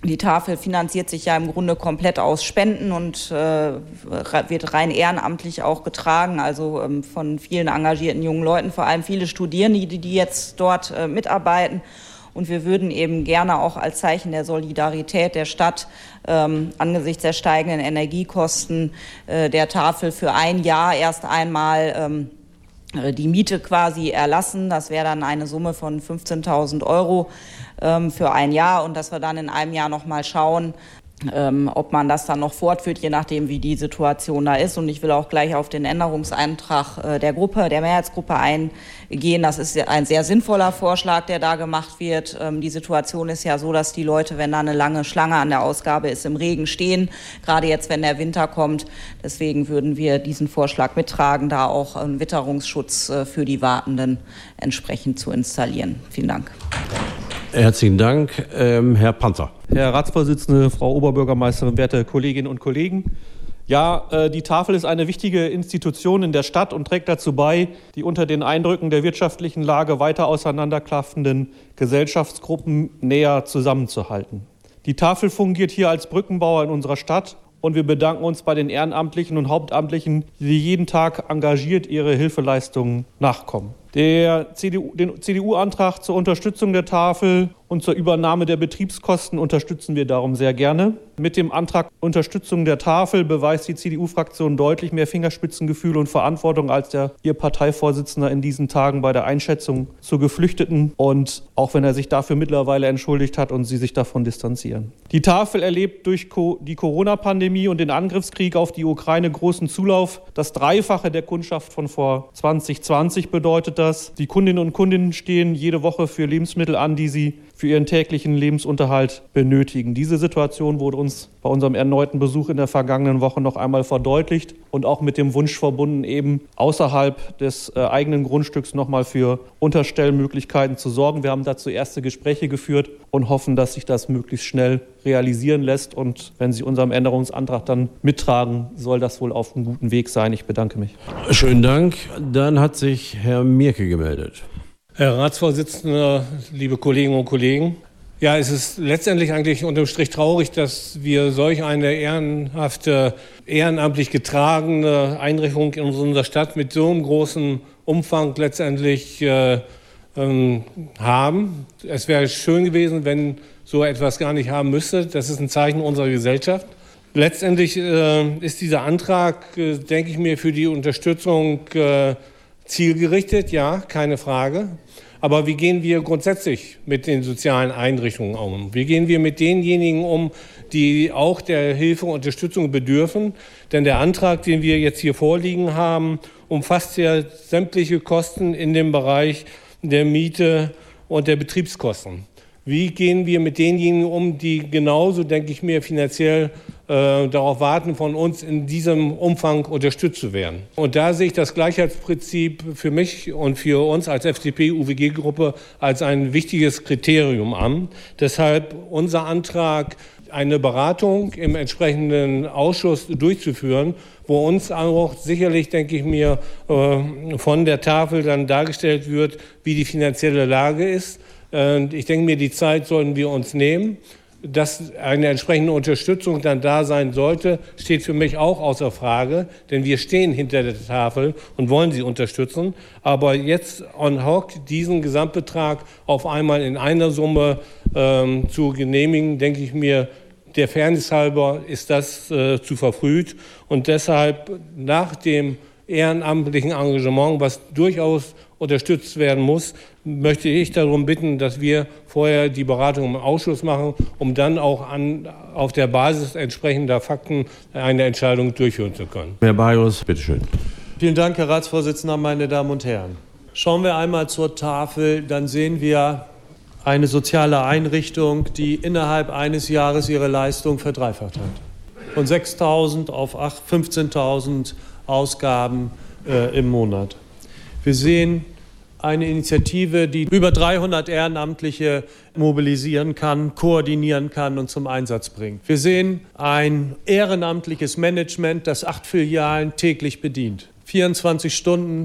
[SPEAKER 5] Die Tafel finanziert sich ja im Grunde komplett aus Spenden und äh, wird rein ehrenamtlich auch getragen, also ähm, von vielen engagierten jungen Leuten, vor allem viele Studierende, die, die jetzt dort äh, mitarbeiten. Und wir würden eben gerne auch als Zeichen der Solidarität der Stadt ähm, angesichts der steigenden Energiekosten äh, der Tafel für ein Jahr erst einmal ähm, die Miete quasi erlassen. Das wäre dann eine Summe von fünfzehntausend Euro ähm, für ein Jahr und dass wir dann in einem Jahr noch mal schauen, ähm, ob man das dann noch fortführt, je nachdem, wie die Situation da ist. Und ich will auch gleich auf den Änderungsantrag äh, der Gruppe, der Mehrheitsgruppe eingehen. Das ist ein sehr sinnvoller Vorschlag, der da gemacht wird. Ähm, die Situation ist ja so, dass die Leute, wenn da eine lange Schlange an der Ausgabe ist, im Regen stehen, gerade jetzt, wenn der Winter kommt. Deswegen würden wir diesen Vorschlag mittragen, da auch einen Witterungsschutz äh, für die Wartenden entsprechend zu installieren. Vielen Dank.
[SPEAKER 3] Herzlichen Dank. Ähm, Herr Panzer.
[SPEAKER 12] Herr Ratsvorsitzende, Frau Oberbürgermeisterin, werte Kolleginnen und Kollegen. Ja, äh, die Tafel ist eine wichtige Institution in der Stadt und trägt dazu bei, die unter den Eindrücken der wirtschaftlichen Lage weiter auseinanderklaffenden Gesellschaftsgruppen näher zusammenzuhalten. Die Tafel fungiert hier als Brückenbauer in unserer Stadt und wir bedanken uns bei den Ehrenamtlichen und Hauptamtlichen, die jeden Tag engagiert ihre Hilfeleistungen nachkommen. Der C D U, den C D U-Antrag zur Unterstützung der Tafel und zur Übernahme der Betriebskosten unterstützen wir darum sehr gerne. Mit dem Antrag Unterstützung der Tafel beweist die C D U-Fraktion deutlich mehr Fingerspitzengefühl und Verantwortung als der ihr Parteivorsitzender in diesen Tagen bei der Einschätzung zu Geflüchteten. Und auch wenn er sich dafür mittlerweile entschuldigt hat und sie sich davon distanzieren. Die Tafel erlebt durch die Corona-Pandemie und den Angriffskrieg auf die Ukraine großen Zulauf. Das Dreifache der Kundschaft von vor zwanzig zwanzig bedeutet das. Die Kundinnen und Kunden stehen jede Woche für Lebensmittel an, die sie für ihren täglichen Lebensunterhalt benötigen. Diese Situation wurde uns bei unserem erneuten Besuch in der vergangenen Woche noch einmal verdeutlicht und auch mit dem Wunsch verbunden, eben außerhalb des äh, eigenen Grundstücks noch mal für Unterstellmöglichkeiten zu sorgen. Wir haben dazu erste Gespräche geführt und hoffen, dass sich das möglichst schnell realisieren lässt. Und wenn Sie unserem Änderungsantrag dann mittragen, soll das wohl auf einem guten Weg sein. Ich bedanke mich.
[SPEAKER 3] Schönen Dank. Dann hat sich Herr Mierke gemeldet.
[SPEAKER 7] Herr Ratsvorsitzender, liebe Kolleginnen und Kollegen, ja, es ist letztendlich eigentlich unterm Strich traurig, dass wir solch eine ehrenhafte, ehrenamtlich getragene Einrichtung in unserer Stadt mit so einem großen Umfang letztendlich äh, ähm, haben. Es wäre schön gewesen, wenn so etwas gar nicht haben müsste. Das ist ein Zeichen unserer Gesellschaft. Letztendlich äh, ist dieser Antrag, äh, denke ich mir, für die Unterstützung äh, zielgerichtet, ja, keine Frage. Aber wie gehen wir grundsätzlich mit den sozialen Einrichtungen um? Wie gehen wir mit denjenigen um, die auch der Hilfe und Unterstützung bedürfen? Denn der Antrag, den wir jetzt hier vorliegen haben, umfasst ja sämtliche Kosten in dem Bereich der Miete und der Betriebskosten. Wie gehen wir mit denjenigen um, die genauso, denke ich mir, finanziell äh, darauf warten, von uns in diesem Umfang unterstützt zu werden? Und da sehe ich das Gleichheitsprinzip für mich und für uns als F D P-U W G-Gruppe als ein wichtiges Kriterium an. Deshalb unser Antrag, eine Beratung im entsprechenden Ausschuss durchzuführen, wo uns auch sicherlich, denke ich mir, äh, von der Tafel dann dargestellt wird, wie die finanzielle Lage ist. Und ich denke mir, die Zeit sollten wir uns nehmen. Dass eine entsprechende Unterstützung dann da sein sollte, steht für mich auch außer Frage. Denn wir stehen hinter der Tafel und wollen sie unterstützen. Aber jetzt on hoc diesen Gesamtbetrag auf einmal in einer Summe ähm, zu genehmigen, denke ich mir, der Fairness halber ist das äh, zu verfrüht. Und deshalb nach dem ehrenamtlichen Engagement, was durchaus unterstützt werden muss, möchte ich darum bitten, dass wir vorher die Beratung im Ausschuss machen, um dann auch an, auf der Basis entsprechender Fakten eine Entscheidung durchführen zu können.
[SPEAKER 3] Herr Bajus, bitteschön.
[SPEAKER 4] Vielen Dank, Herr Ratsvorsitzender, meine Damen und Herren. Schauen wir einmal zur Tafel, dann sehen wir eine soziale Einrichtung, die innerhalb eines Jahres ihre Leistung verdreifacht hat. Von sechstausend auf fünfzehntausend Ausgaben äh, im Monat. Wir sehen eine Initiative, die über dreihundert Ehrenamtliche mobilisieren kann, koordinieren kann und zum Einsatz bringt. Wir sehen ein ehrenamtliches Management, das acht Filialen täglich bedient. vierundzwanzig Stunden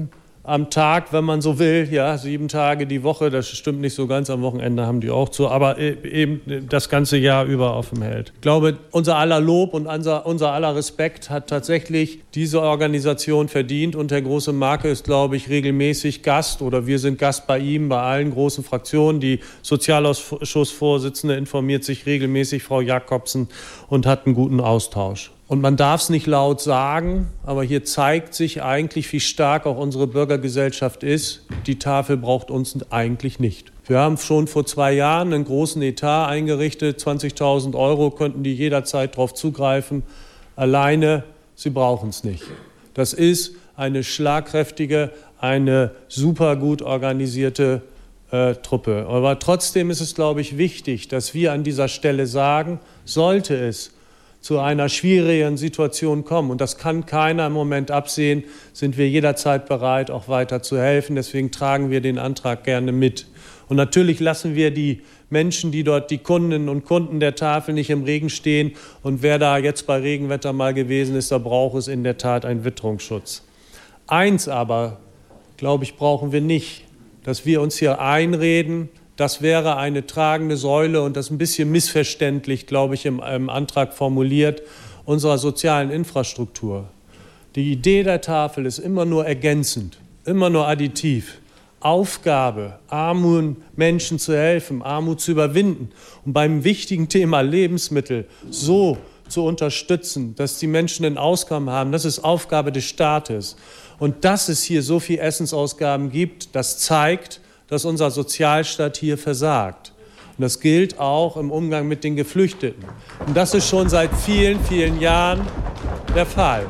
[SPEAKER 4] am Tag, wenn man so will, ja, sieben Tage die Woche, das stimmt nicht so ganz, am Wochenende haben die auch zu, aber eben das ganze Jahr über offen hält. Ich glaube, unser aller Lob und unser, unser aller Respekt hat tatsächlich diese Organisation verdient und der große Marke ist, glaube ich, regelmäßig Gast oder wir sind Gast bei ihm, bei allen großen Fraktionen. Die Sozialausschussvorsitzende informiert sich regelmäßig, Frau Jakobsen, und hat einen guten Austausch. Und man darf es nicht laut sagen, aber hier zeigt sich eigentlich, wie stark auch unsere Bürgergesellschaft ist. Die Tafel braucht uns eigentlich nicht. Wir haben schon vor zwei Jahren einen großen Etat eingerichtet, zwanzigtausend Euro, könnten die jederzeit darauf zugreifen. Alleine, sie brauchen es nicht. Das ist eine schlagkräftige, eine super gut organisierte äh, Truppe. Aber trotzdem ist es, glaube ich, wichtig, dass wir an dieser Stelle sagen, sollte es zu einer schwierigen Situation kommen, und das kann keiner im Moment absehen, sind wir jederzeit bereit, auch weiter zu helfen. Deswegen tragen wir den Antrag gerne mit. Und natürlich lassen wir die Menschen, die dort, die Kundinnen und Kunden der Tafel, nicht im Regen stehen. Und wer da jetzt bei Regenwetter mal gewesen ist, da braucht es in der Tat einen Witterungsschutz. Eins aber, glaube ich, brauchen wir nicht, dass wir uns hier einreden, das wäre eine tragende Säule, und das ist ein bisschen missverständlich, glaube ich, im, im Antrag formuliert, unserer sozialen Infrastruktur. Die Idee der Tafel ist immer nur ergänzend, immer nur additiv. Aufgabe, armen Menschen zu helfen, Armut zu überwinden und beim wichtigen Thema Lebensmittel so zu unterstützen, dass die Menschen ein Auskommen haben, das ist Aufgabe des Staates. Und dass es hier so viel Essensausgaben gibt, das zeigt, dass unser Sozialstaat hier versagt. Und das gilt auch im Umgang mit den Geflüchteten. Und das ist schon seit vielen, vielen Jahren der Fall.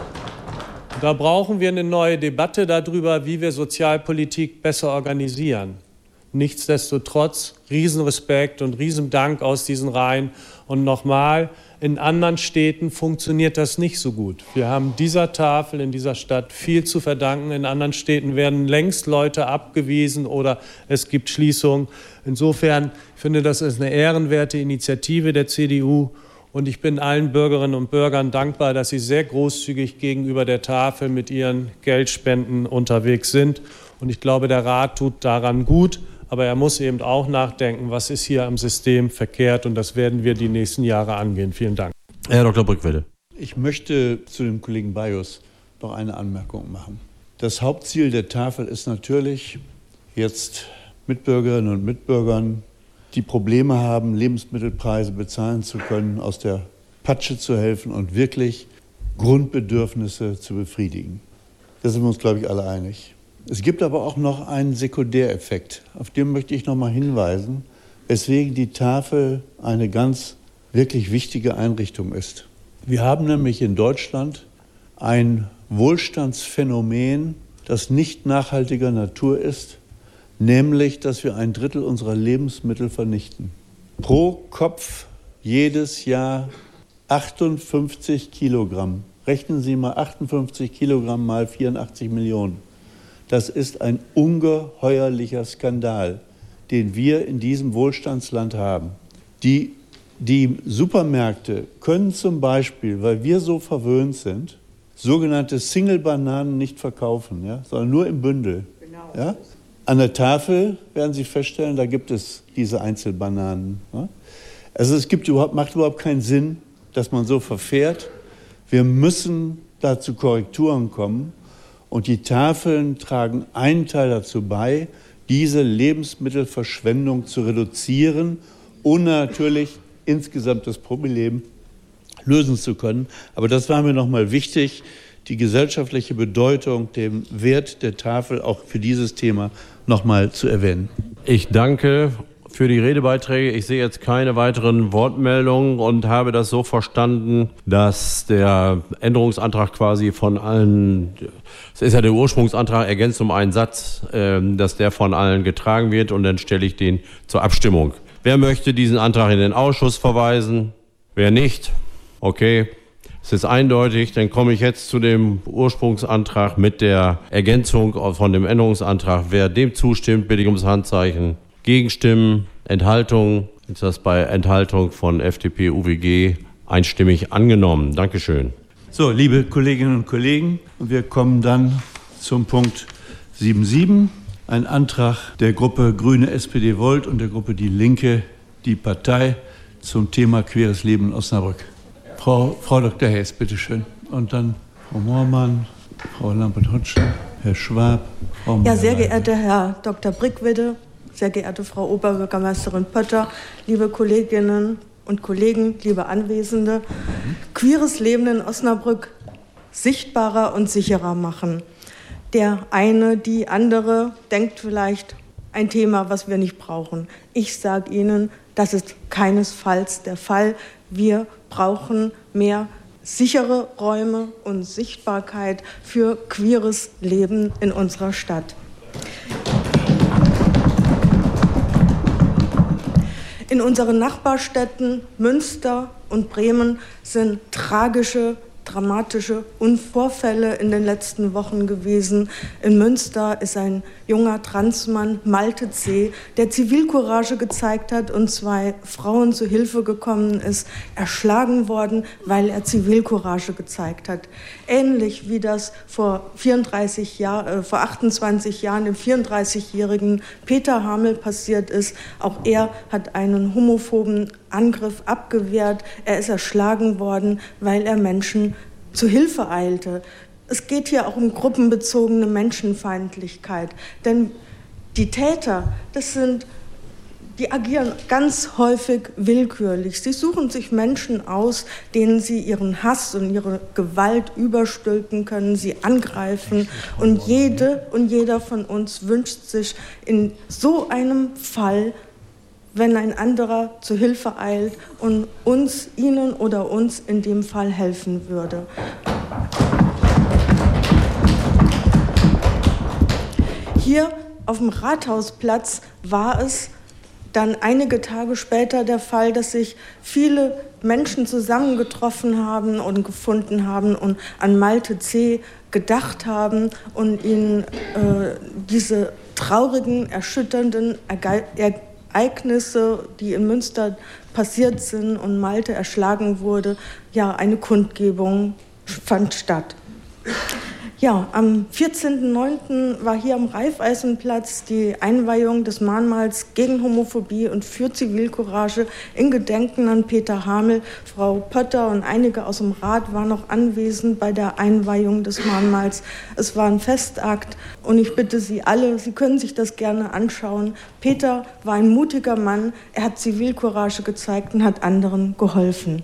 [SPEAKER 4] Und da brauchen wir eine neue Debatte darüber, wie wir Sozialpolitik besser organisieren. Nichtsdestotrotz Riesenrespekt und Riesendank aus diesen Reihen. Und nochmal, in anderen Städten funktioniert das nicht so gut. Wir haben dieser Tafel in dieser Stadt viel zu verdanken. In anderen Städten werden längst Leute abgewiesen oder es gibt Schließungen. Insofern finde ich, das ist eine ehrenwerte Initiative der C D U. Und ich bin allen Bürgerinnen und Bürgern dankbar, dass sie sehr großzügig gegenüber der Tafel mit ihren Geldspenden unterwegs sind. Und ich glaube, der Rat tut daran gut. Aber er muss eben auch nachdenken, was ist hier am System verkehrt. Und das werden wir die nächsten Jahre angehen. Vielen Dank.
[SPEAKER 3] Herr Doktor Brückwede.
[SPEAKER 13] Ich möchte zu dem Kollegen Bajus noch eine Anmerkung machen. Das Hauptziel der Tafel ist natürlich, jetzt Mitbürgerinnen und Mitbürgern, die Probleme haben, Lebensmittelpreise bezahlen zu können, aus der Patsche zu helfen und wirklich Grundbedürfnisse zu befriedigen. Da sind wir uns, glaube ich, alle einig. Es gibt aber auch noch einen Sekundäreffekt, auf den möchte ich noch mal hinweisen, weswegen die Tafel eine ganz wirklich wichtige Einrichtung ist. Wir haben nämlich in Deutschland ein Wohlstandsphänomen, das nicht nachhaltiger Natur ist, nämlich, dass wir ein Drittel unserer Lebensmittel vernichten. Pro Kopf jedes Jahr achtundfünfzig Kilogramm. Rechnen Sie mal achtundfünfzig Kilogramm mal vierundachtzig Millionen. Das ist ein ungeheuerlicher Skandal, den wir in diesem Wohlstandsland haben. Die, die Supermärkte können zum Beispiel, weil wir so verwöhnt sind, sogenannte Single-Bananen nicht verkaufen, ja, sondern nur im Bündel. Genau. Ja? An der Tafel werden Sie feststellen, da gibt es diese Einzelbananen. Ja? Also es gibt überhaupt, macht überhaupt keinen Sinn, dass man so verfährt. Wir müssen da zu Korrekturen kommen. Und die Tafeln tragen einen Teil dazu bei, diese Lebensmittelverschwendung zu reduzieren und natürlich insgesamt das Problem lösen zu können. Aber das war mir nochmal wichtig, die gesellschaftliche Bedeutung, den Wert der Tafel auch für dieses Thema nochmal zu erwähnen.
[SPEAKER 3] Ich danke für die Redebeiträge. Ich sehe jetzt keine weiteren Wortmeldungen und habe das so verstanden, dass der Änderungsantrag quasi von allen, es ist ja der Ursprungsantrag ergänzt um einen Satz, dass der von allen getragen wird, und dann stelle ich den zur Abstimmung. Wer möchte diesen Antrag in den Ausschuss verweisen? Wer nicht? Okay, es ist eindeutig. Dann komme ich jetzt zu dem Ursprungsantrag mit der Ergänzung von dem Änderungsantrag. Wer dem zustimmt, bitte ich ums Handzeichen. Gegenstimmen, Enthaltung, ist das bei Enthaltung von F D P, U W G einstimmig angenommen. Dankeschön.
[SPEAKER 13] So, liebe Kolleginnen und Kollegen, wir kommen dann zum Punkt siebenundsiebzig, ein Antrag der Gruppe Grüne S P D Volt und der Gruppe Die Linke, die Partei, zum Thema queeres Leben in Osnabrück. Frau, Frau Doktor Hayes, bitteschön. Und dann Frau Moormann, Frau Lampert-Hotschen, Herr Schwab. Frau
[SPEAKER 14] ja, sehr geehrter Herr Doktor Brickwede, sehr geehrte Frau Oberbürgermeisterin Pötter, liebe Kolleginnen und Kollegen, liebe Anwesende, queeres Leben in Osnabrück sichtbarer und sicherer machen. Der eine, die andere denkt vielleicht ein Thema, was wir nicht brauchen. Ich sage Ihnen, das ist keinesfalls der Fall. Wir brauchen mehr sichere Räume und Sichtbarkeit für queeres Leben in unserer Stadt. In unseren Nachbarstädten Münster und Bremen sind tragische, dramatische Vorfälle in den letzten Wochen gewesen. In Münster ist ein junger Transmann, Malte C., der Zivilcourage gezeigt hat und zwei Frauen zu Hilfe gekommen ist, erschlagen worden, weil er Zivilcourage gezeigt hat. Ähnlich wie das vor, vierunddreißig Jahr, äh, vor achtundzwanzig Jahren dem vierunddreißigjährigen Peter Hamel passiert ist. Auch er hat einen homophoben Angriff abgewehrt. Er ist erschlagen worden, weil er Menschen zu Hilfe eilte. Es geht hier auch um gruppenbezogene Menschenfeindlichkeit. Denn die Täter, das sind, die agieren ganz häufig willkürlich. Sie suchen sich Menschen aus, denen sie ihren Hass und ihre Gewalt überstülpen können, sie angreifen. Und jede und jeder von uns wünscht sich in so einem Fall, wenn ein anderer zu Hilfe eilt und uns, Ihnen oder uns in dem Fall helfen würde. Hier auf dem Rathausplatz war es dann einige Tage später der Fall, dass sich viele Menschen zusammengetroffen haben und gefunden haben und an Malte C. gedacht haben und ihnen äh, diese traurigen, erschütternden Ereignisse Ereignisse, die in Münster passiert sind und Malte erschlagen wurde, ja, eine Kundgebung fand statt. Ja, am vierzehnten neunten war hier am Raiffeisenplatz die Einweihung des Mahnmals gegen Homophobie und für Zivilcourage in Gedenken an Peter Hamel. Frau Pötter und einige aus dem Rat waren noch anwesend bei der Einweihung des Mahnmals. Es war ein Festakt und ich bitte Sie alle, Sie können sich das gerne anschauen. Peter war ein mutiger Mann, er hat Zivilcourage gezeigt und hat anderen geholfen.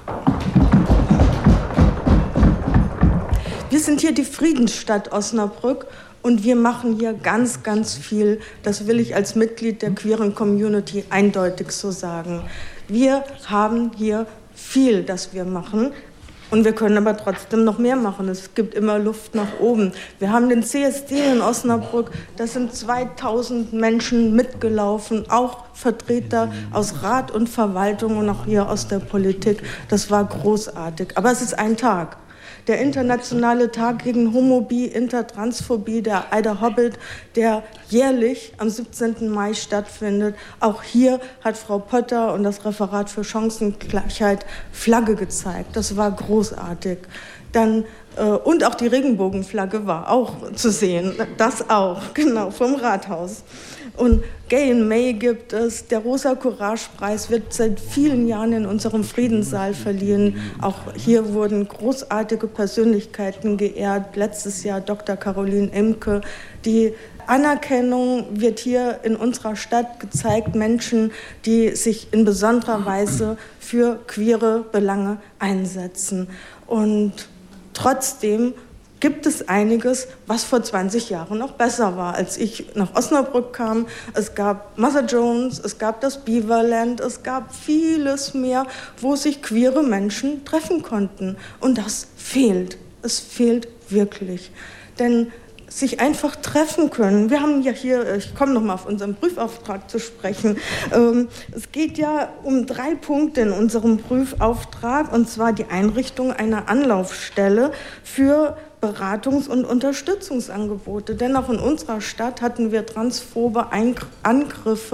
[SPEAKER 14] Wir sind hier die Friedensstadt Osnabrück und wir machen hier ganz, ganz viel. Das will ich als Mitglied der queeren Community eindeutig so sagen. Wir haben hier viel, das wir machen. Und wir können aber trotzdem noch mehr machen. Es gibt immer Luft nach oben. Wir haben den C S D in Osnabrück. Da sind zweitausend Menschen mitgelaufen, auch Vertreter aus Rat und Verwaltung und auch hier aus der Politik. Das war großartig. Aber es ist ein Tag. Der internationale Tag gegen Homophobie, Intertransphobie, der Eider Hobbit, der jährlich am siebzehnten Mai stattfindet. Auch hier hat Frau Pötter und das Referat für Chancengleichheit Flagge gezeigt. Das war großartig. Dann, äh, und auch die Regenbogenflagge war auch zu sehen. Das auch, genau, vom Rathaus. Und Gay in May gibt es. Der Rosa Courage Preis wird seit vielen Jahren in unserem Friedenssaal verliehen. Auch hier wurden großartige Persönlichkeiten geehrt. Letztes Jahr Doktor Caroline Imke. Die Anerkennung wird hier in unserer Stadt gezeigt. Menschen, die sich in besonderer Weise für queere Belange einsetzen. Und trotzdem gibt es einiges, was vor zwanzig Jahren noch besser war, als ich nach Osnabrück kam. Es gab Mother Jones, es gab das Beaverland, es gab vieles mehr, wo sich queere Menschen treffen konnten. Und das fehlt. Es fehlt wirklich. Denn sich einfach treffen können. Wir haben ja hier, ich komme noch mal auf unseren Prüfauftrag zu sprechen. Ähm, es geht ja um drei Punkte in unserem Prüfauftrag, und zwar die Einrichtung einer Anlaufstelle für Beratungs- und Unterstützungsangebote. Denn auch in unserer Stadt hatten wir transphobe Angriffe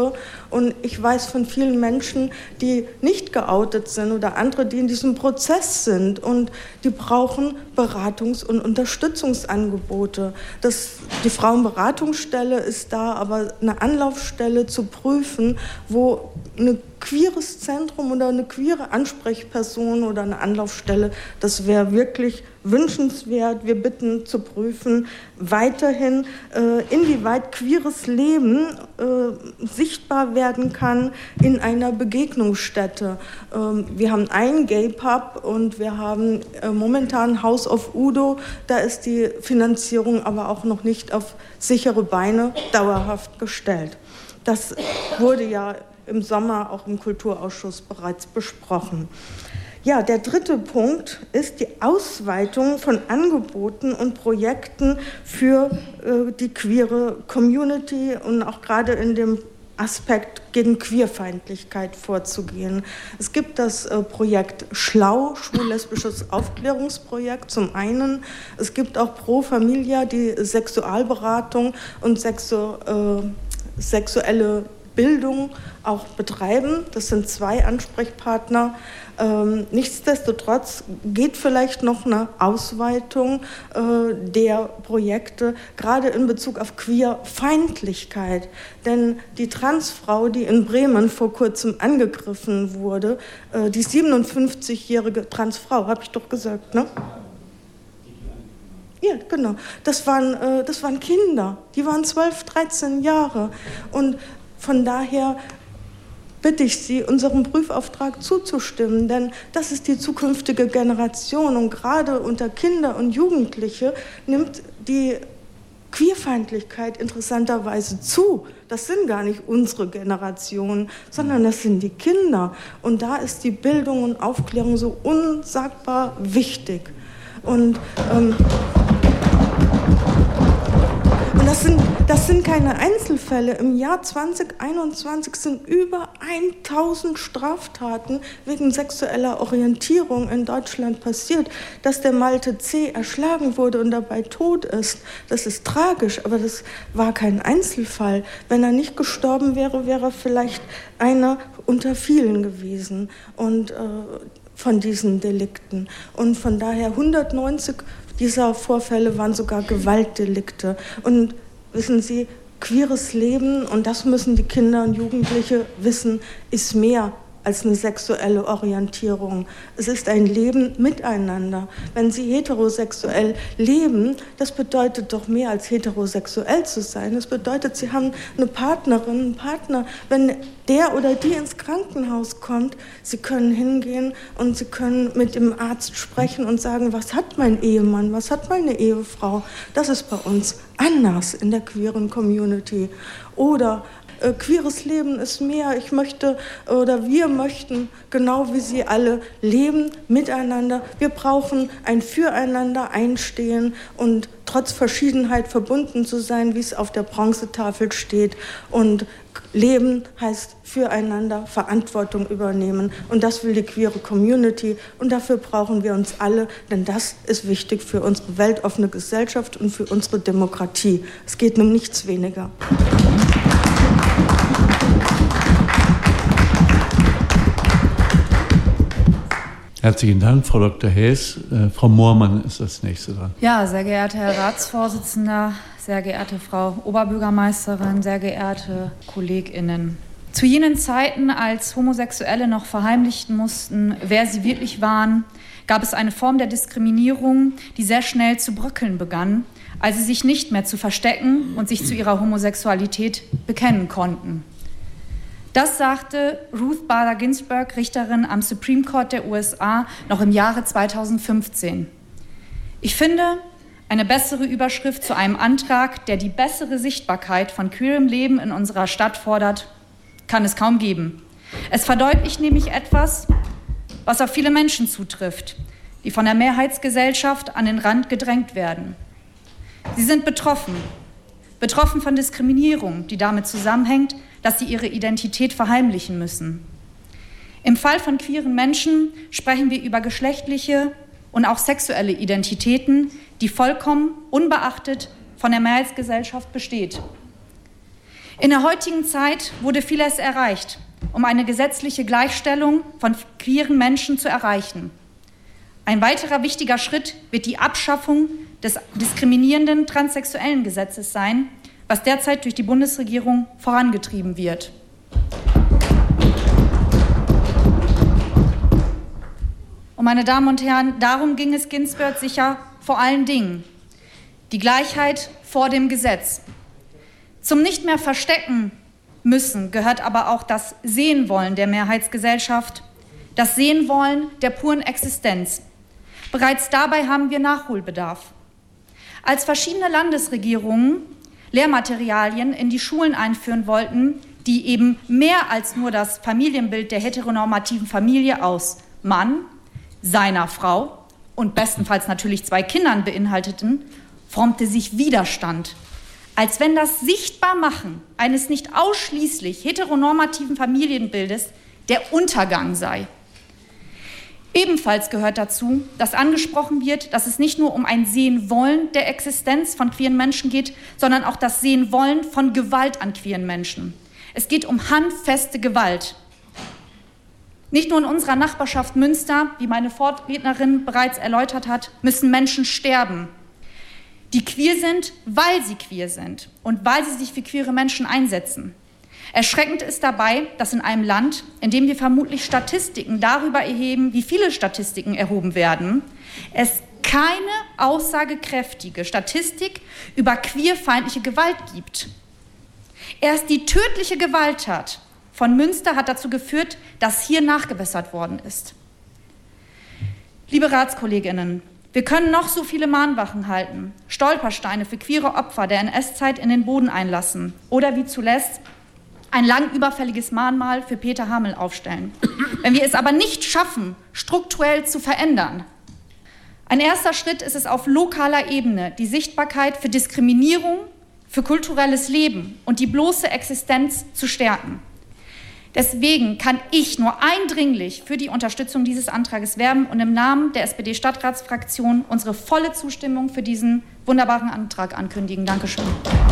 [SPEAKER 14] Und ich weiß von vielen Menschen, die nicht geoutet sind oder andere, die in diesem Prozess sind und die brauchen Beratungs- und Unterstützungsangebote. Das, die Frauenberatungsstelle ist da, aber eine Anlaufstelle zu prüfen, wo ein queeres Zentrum oder eine queere Ansprechperson oder eine Anlaufstelle, das wäre wirklich wünschenswert. Wir bitten zu prüfen, weiterhin, äh, inwieweit queeres Leben äh, sichtbar werden kann in einer Begegnungsstätte. Ähm, wir haben einen Gay Pub und wir haben äh, momentan House of Udo. Da ist die Finanzierung aber auch noch nicht auf sichere Beine dauerhaft gestellt. Das wurde ja im Sommer auch im Kulturausschuss bereits besprochen. Ja, der dritte Punkt ist die Ausweitung von Angeboten und Projekten für äh, die queere Community und auch gerade in dem Aspekt gegen Queerfeindlichkeit vorzugehen. Es gibt das äh, Projekt Schlau, schwul-lesbisches Aufklärungsprojekt zum einen. Es gibt auch Pro Familia, die Sexualberatung und sexu äh, sexuelle Bildung auch betreiben. Das sind zwei Ansprechpartner. Ähm, nichtsdestotrotz geht vielleicht noch eine Ausweitung äh, der Projekte, gerade in Bezug auf Queerfeindlichkeit. Denn die Transfrau, die in Bremen vor kurzem angegriffen wurde, äh, die siebenundfünfzigjährige Transfrau, habe ich doch gesagt, ne? Ja, genau. Das waren, äh, das waren Kinder. Die waren zwölf, dreizehn Jahre. Und von daher bitte ich Sie, unserem Prüfauftrag zuzustimmen, denn das ist die zukünftige Generation. Und gerade unter Kinder und Jugendliche nimmt die Queerfeindlichkeit interessanterweise zu. Das sind gar nicht unsere Generationen, sondern das sind die Kinder. Und da ist die Bildung und Aufklärung so unsagbar wichtig. Und ähm, Und das sind, das sind keine Einzelfälle. Im Jahr zwanzig einundzwanzig sind über tausend Straftaten wegen sexueller Orientierung in Deutschland passiert. Dass der Malte C. erschlagen wurde und dabei tot ist, das ist tragisch, aber das war kein Einzelfall. Wenn er nicht gestorben wäre, wäre er vielleicht einer unter vielen gewesen. Und äh, von diesen Delikten. Und von daher hundertneunzig dieser Vorfälle waren sogar Gewaltdelikte. Und wissen Sie, queeres Leben, und das müssen die Kinder und Jugendliche wissen, ist mehr als eine sexuelle Orientierung. Es ist ein Leben miteinander. Wenn Sie heterosexuell leben, das bedeutet doch mehr als heterosexuell zu sein. Das bedeutet, Sie haben eine Partnerin, einen Partner. Wenn der oder die ins Krankenhaus kommt, Sie können hingehen und Sie können mit dem Arzt sprechen und sagen, was hat mein Ehemann, was hat meine Ehefrau? Das ist bei uns anders in der queeren Community. Oder Äh, queeres Leben ist mehr. Ich möchte oder wir möchten, genau wie Sie alle, leben miteinander. Wir brauchen ein Füreinander einstehen und trotz Verschiedenheit verbunden zu sein, wie es auf der Bronzetafel steht. Und Leben heißt füreinander Verantwortung übernehmen. Und das will die queere Community. Und dafür brauchen wir uns alle, denn das ist wichtig für unsere weltoffene Gesellschaft und für unsere Demokratie. Es geht um nichts weniger.
[SPEAKER 15] Herzlichen Dank, Frau Doktor Haes. Äh, Frau Moormann ist als Nächste dran.
[SPEAKER 16] Ja, sehr geehrter Herr Ratsvorsitzender, sehr geehrte Frau Oberbürgermeisterin, sehr geehrte KollegInnen. Zu jenen Zeiten, als Homosexuelle noch verheimlichen mussten, wer sie wirklich waren, gab es eine Form der Diskriminierung, die sehr schnell zu bröckeln begann, als sie sich nicht mehr zu verstecken und sich zu ihrer Homosexualität bekennen konnten. Das sagte Ruth Bader Ginsburg, Richterin am Supreme Court der U S A, noch im Jahre zweitausendfünfzehn. Ich finde, eine bessere Überschrift zu einem Antrag, der die bessere Sichtbarkeit von queerem Leben in unserer Stadt fordert, kann es kaum geben. Es verdeutlicht nämlich etwas, was auf viele Menschen zutrifft, die von der Mehrheitsgesellschaft an den Rand gedrängt werden. Sie sind betroffen, betroffen von Diskriminierung, die damit zusammenhängt, dass sie ihre Identität verheimlichen müssen. Im Fall von queeren Menschen sprechen wir über geschlechtliche und auch sexuelle Identitäten, die vollkommen unbeachtet von der Mehrheitsgesellschaft besteht. In der heutigen Zeit wurde vieles erreicht, um eine gesetzliche Gleichstellung von queeren Menschen zu erreichen. Ein weiterer wichtiger Schritt wird die Abschaffung des diskriminierenden transsexuellen Gesetzes sein, was derzeit durch die Bundesregierung vorangetrieben wird. Und meine Damen und Herren, darum ging es Ginsburg sicher vor allen Dingen. Die Gleichheit vor dem Gesetz. Zum nicht mehr verstecken müssen gehört aber auch das Sehenwollen der Mehrheitsgesellschaft, das Sehenwollen der puren Existenz. Bereits dabei haben wir Nachholbedarf. Als verschiedene Landesregierungen Lehrmaterialien in die Schulen einführen wollten, die eben mehr als nur das Familienbild der heteronormativen Familie aus Mann, seiner Frau und bestenfalls natürlich zwei Kindern beinhalteten, formte sich Widerstand. Als wenn das Sichtbarmachen eines nicht ausschließlich heteronormativen Familienbildes der Untergang sei. Ebenfalls gehört dazu, dass angesprochen wird, dass es nicht nur um ein Sehenwollen der Existenz von queeren Menschen geht, sondern auch das Sehenwollen von Gewalt an queeren Menschen. Es geht um handfeste Gewalt. Nicht nur in unserer Nachbarschaft Münster, wie meine Vorrednerin bereits erläutert hat, müssen Menschen sterben, die queer sind, weil sie queer sind und weil sie sich für queere Menschen einsetzen. Erschreckend ist dabei, dass in einem Land, in dem wir vermutlich Statistiken darüber erheben, wie viele Statistiken erhoben werden, es keine aussagekräftige Statistik über queerfeindliche Gewalt gibt. Erst die tödliche Gewalttat von Münster hat dazu geführt, dass hier nachgebessert worden ist. Liebe Ratskolleginnen, wir können noch so viele Mahnwachen halten, Stolpersteine für queere Opfer der N S-Zeit in den Boden einlassen oder wie zuletzt ein lang überfälliges Mahnmal für Peter Hamel aufstellen. Wenn wir es aber nicht schaffen, strukturell zu verändern, ein erster Schritt ist es auf lokaler Ebene, die Sichtbarkeit für Diskriminierung, für kulturelles Leben und die bloße Existenz zu stärken. Deswegen kann ich nur eindringlich für die Unterstützung dieses Antrages werben und im Namen der S P D-Stadtratsfraktion unsere volle Zustimmung für diesen wunderbaren Antrag ankündigen. Dankeschön.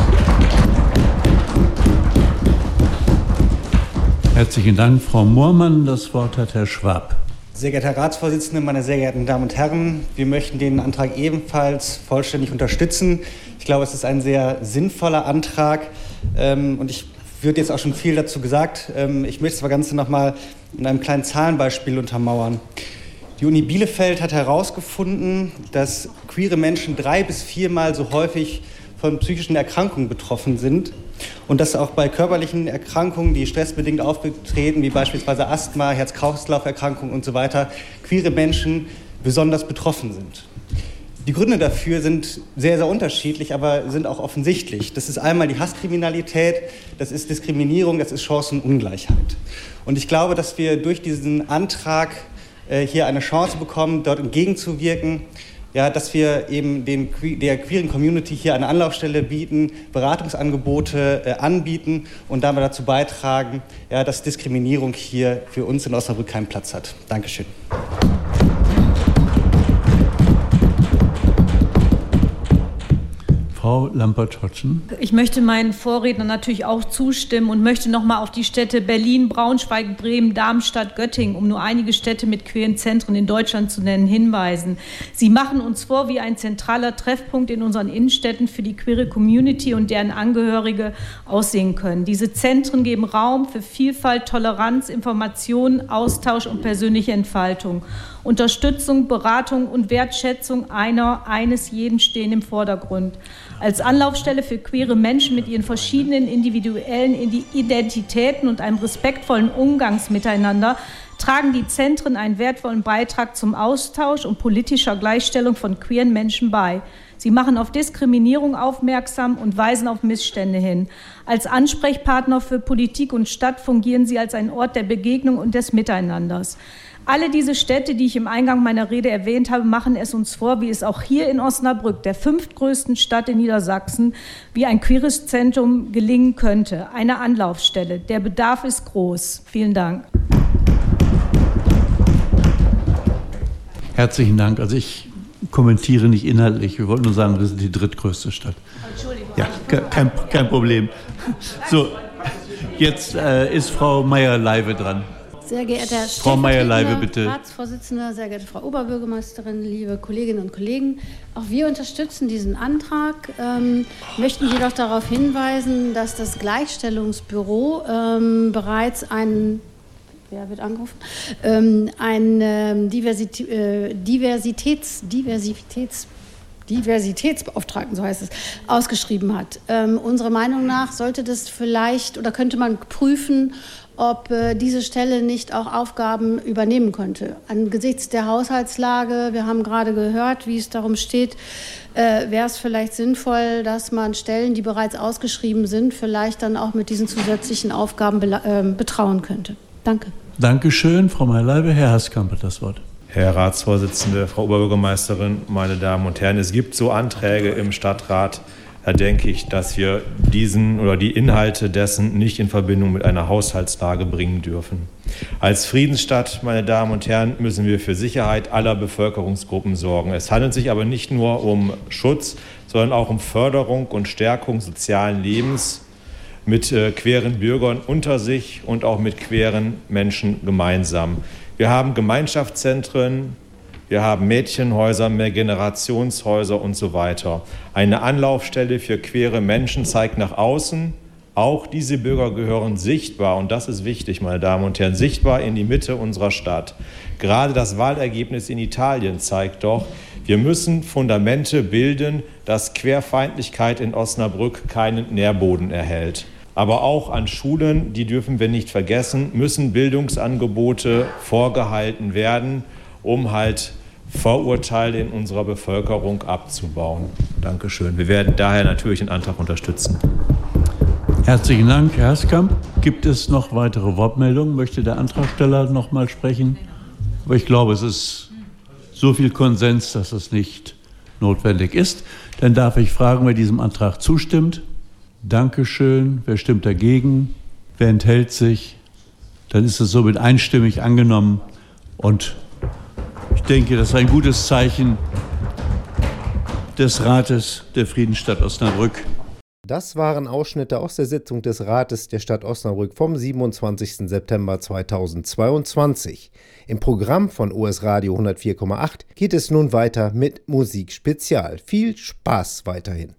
[SPEAKER 15] Herzlichen Dank, Frau Moormann. Das Wort hat Herr Schwab.
[SPEAKER 9] Sehr geehrter Herr Ratsvorsitzender, meine sehr geehrten Damen und Herren, wir möchten den Antrag ebenfalls vollständig unterstützen. Ich glaube, es ist ein sehr sinnvoller Antrag und ich würde jetzt auch schon viel dazu gesagt. Ich möchte das Ganze noch mal in einem kleinen Zahlenbeispiel untermauern. Die Uni Bielefeld hat herausgefunden, dass queere Menschen drei bis viermal so häufig von psychischen Erkrankungen betroffen sind und dass auch bei körperlichen Erkrankungen, die stressbedingt auftreten, wie beispielsweise Asthma, Herz-Kreislauf-Erkrankungen und so weiter, queere Menschen besonders betroffen sind. Die Gründe dafür sind sehr, sehr unterschiedlich, aber sind auch offensichtlich. Das ist einmal die Hasskriminalität, das ist Diskriminierung, das ist Chancenungleichheit. Und ich glaube, dass wir durch diesen Antrag äh, hier eine Chance bekommen, dort entgegenzuwirken, ja, dass wir eben den, der queeren Community hier eine Anlaufstelle bieten, Beratungsangebote äh, anbieten und damit dazu beitragen, ja, dass Diskriminierung hier für uns in Osnabrück keinen Platz hat. Dankeschön.
[SPEAKER 15] Frau Lampert-Hodgson.
[SPEAKER 10] Ich möchte meinen Vorrednern natürlich auch zustimmen und möchte noch mal auf die Städte Berlin, Braunschweig, Bremen, Darmstadt, Göttingen, um nur einige Städte mit queeren Zentren in Deutschland zu nennen, hinweisen. Sie machen uns vor, wie ein zentraler Treffpunkt in unseren Innenstädten für die queere Community und deren Angehörige aussehen können. Diese Zentren geben Raum für Vielfalt, Toleranz, Information, Austausch und persönliche Entfaltung. Unterstützung, Beratung und Wertschätzung einer, eines jeden stehen im Vordergrund. Als Anlaufstelle für queere Menschen mit ihren verschiedenen individuellen Identitäten und einem respektvollen Umgangs miteinander tragen die Zentren einen wertvollen Beitrag zum Austausch und politischer Gleichstellung von queeren Menschen bei. Sie machen auf Diskriminierung aufmerksam und weisen auf Missstände hin. Als Ansprechpartner für Politik und Stadt fungieren sie als ein Ort der Begegnung und des Miteinanders. Alle diese Städte, die ich im Eingang meiner Rede erwähnt habe, machen es uns vor, wie es auch hier in Osnabrück, der fünftgrößten Stadt in Niedersachsen, wie ein queeres Zentrum gelingen könnte. Eine Anlaufstelle. Der Bedarf ist groß. Vielen Dank.
[SPEAKER 15] Herzlichen Dank. Also ich kommentiere nicht inhaltlich. Wir wollten nur sagen, wir sind die drittgrößte Stadt.
[SPEAKER 10] Entschuldigung.
[SPEAKER 15] Ja, kein, kein Problem. So, jetzt äh, ist Frau Meyer-Leiwe dran.
[SPEAKER 17] Sehr geehrter Herr
[SPEAKER 15] Frau Meyer-Leiwe, bitte.
[SPEAKER 17] Ratsvorsitzender, sehr geehrte Frau Oberbürgermeisterin, liebe Kolleginnen und Kollegen, auch wir unterstützen diesen Antrag, ähm, möchten jedoch darauf hinweisen, dass das Gleichstellungsbüro ähm, bereits einen Wer wird angerufen? Ähm, ein ähm, Diversitä äh, Diversitäts, Diversitäts, Diversitätsbeauftragten, so heißt es, ausgeschrieben hat. Ähm, unserer Meinung nach sollte das vielleicht oder könnte man prüfen, ob äh, diese Stelle nicht auch Aufgaben übernehmen könnte. Angesichts der Haushaltslage, wir haben gerade gehört, wie es darum steht, äh, wäre es vielleicht sinnvoll, dass man Stellen, die bereits ausgeschrieben sind, vielleicht dann auch mit diesen zusätzlichen Aufgaben äh, betrauen könnte. Danke.
[SPEAKER 15] Dankeschön, Frau Meyer-Leiwe. Herr Haskamp hat das Wort.
[SPEAKER 18] Herr Ratsvorsitzende, Frau Oberbürgermeisterin, meine Damen und Herren, es gibt so Anträge im Stadtrat, da denke ich, dass wir diesen oder die Inhalte dessen nicht in Verbindung mit einer Haushaltslage bringen dürfen. Als Friedensstadt, meine Damen und Herren, müssen wir für Sicherheit aller Bevölkerungsgruppen sorgen. Es handelt sich aber nicht nur um Schutz, sondern auch um Förderung und Stärkung sozialen Lebens mit äh, queeren Bürgern unter sich und auch mit queeren Menschen gemeinsam. Wir haben Gemeinschaftszentren, wir haben Mädchenhäuser, Mehrgenerationshäuser und so weiter. Eine Anlaufstelle für queere Menschen zeigt nach außen, auch diese Bürger gehören sichtbar, und das ist wichtig, meine Damen und Herren, sichtbar in die Mitte unserer Stadt. Gerade das Wahlergebnis in Italien zeigt doch, wir müssen Fundamente bilden, dass Querfeindlichkeit in Osnabrück keinen Nährboden erhält. Aber auch an Schulen, die dürfen wir nicht vergessen, müssen Bildungsangebote vorgehalten werden, um halt Vorurteile in unserer Bevölkerung abzubauen. Dankeschön. Wir werden daher natürlich den Antrag unterstützen.
[SPEAKER 15] Herzlichen Dank, Herr Haskamp. Gibt es noch weitere Wortmeldungen? Möchte der Antragsteller noch mal sprechen? Aber ich glaube, es ist so viel Konsens, dass es nicht notwendig ist. Dann darf ich fragen, wer diesem Antrag zustimmt. Dankeschön. Wer stimmt dagegen? Wer enthält sich? Dann ist es somit einstimmig angenommen. Und ich denke, das ist ein gutes Zeichen des Rates der Friedensstadt Osnabrück.
[SPEAKER 2] Das waren Ausschnitte aus der Sitzung des Rates der Stadt Osnabrück vom siebenundzwanzigsten September zweitausendzweiundzwanzig. Im Programm von O S Radio hundertvier Komma acht geht es nun weiter mit Musik Spezial. Viel Spaß weiterhin.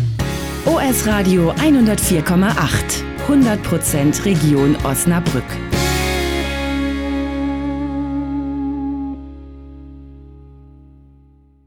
[SPEAKER 1] O S Radio hundertvier Komma acht. hundert Prozent Region Osnabrück.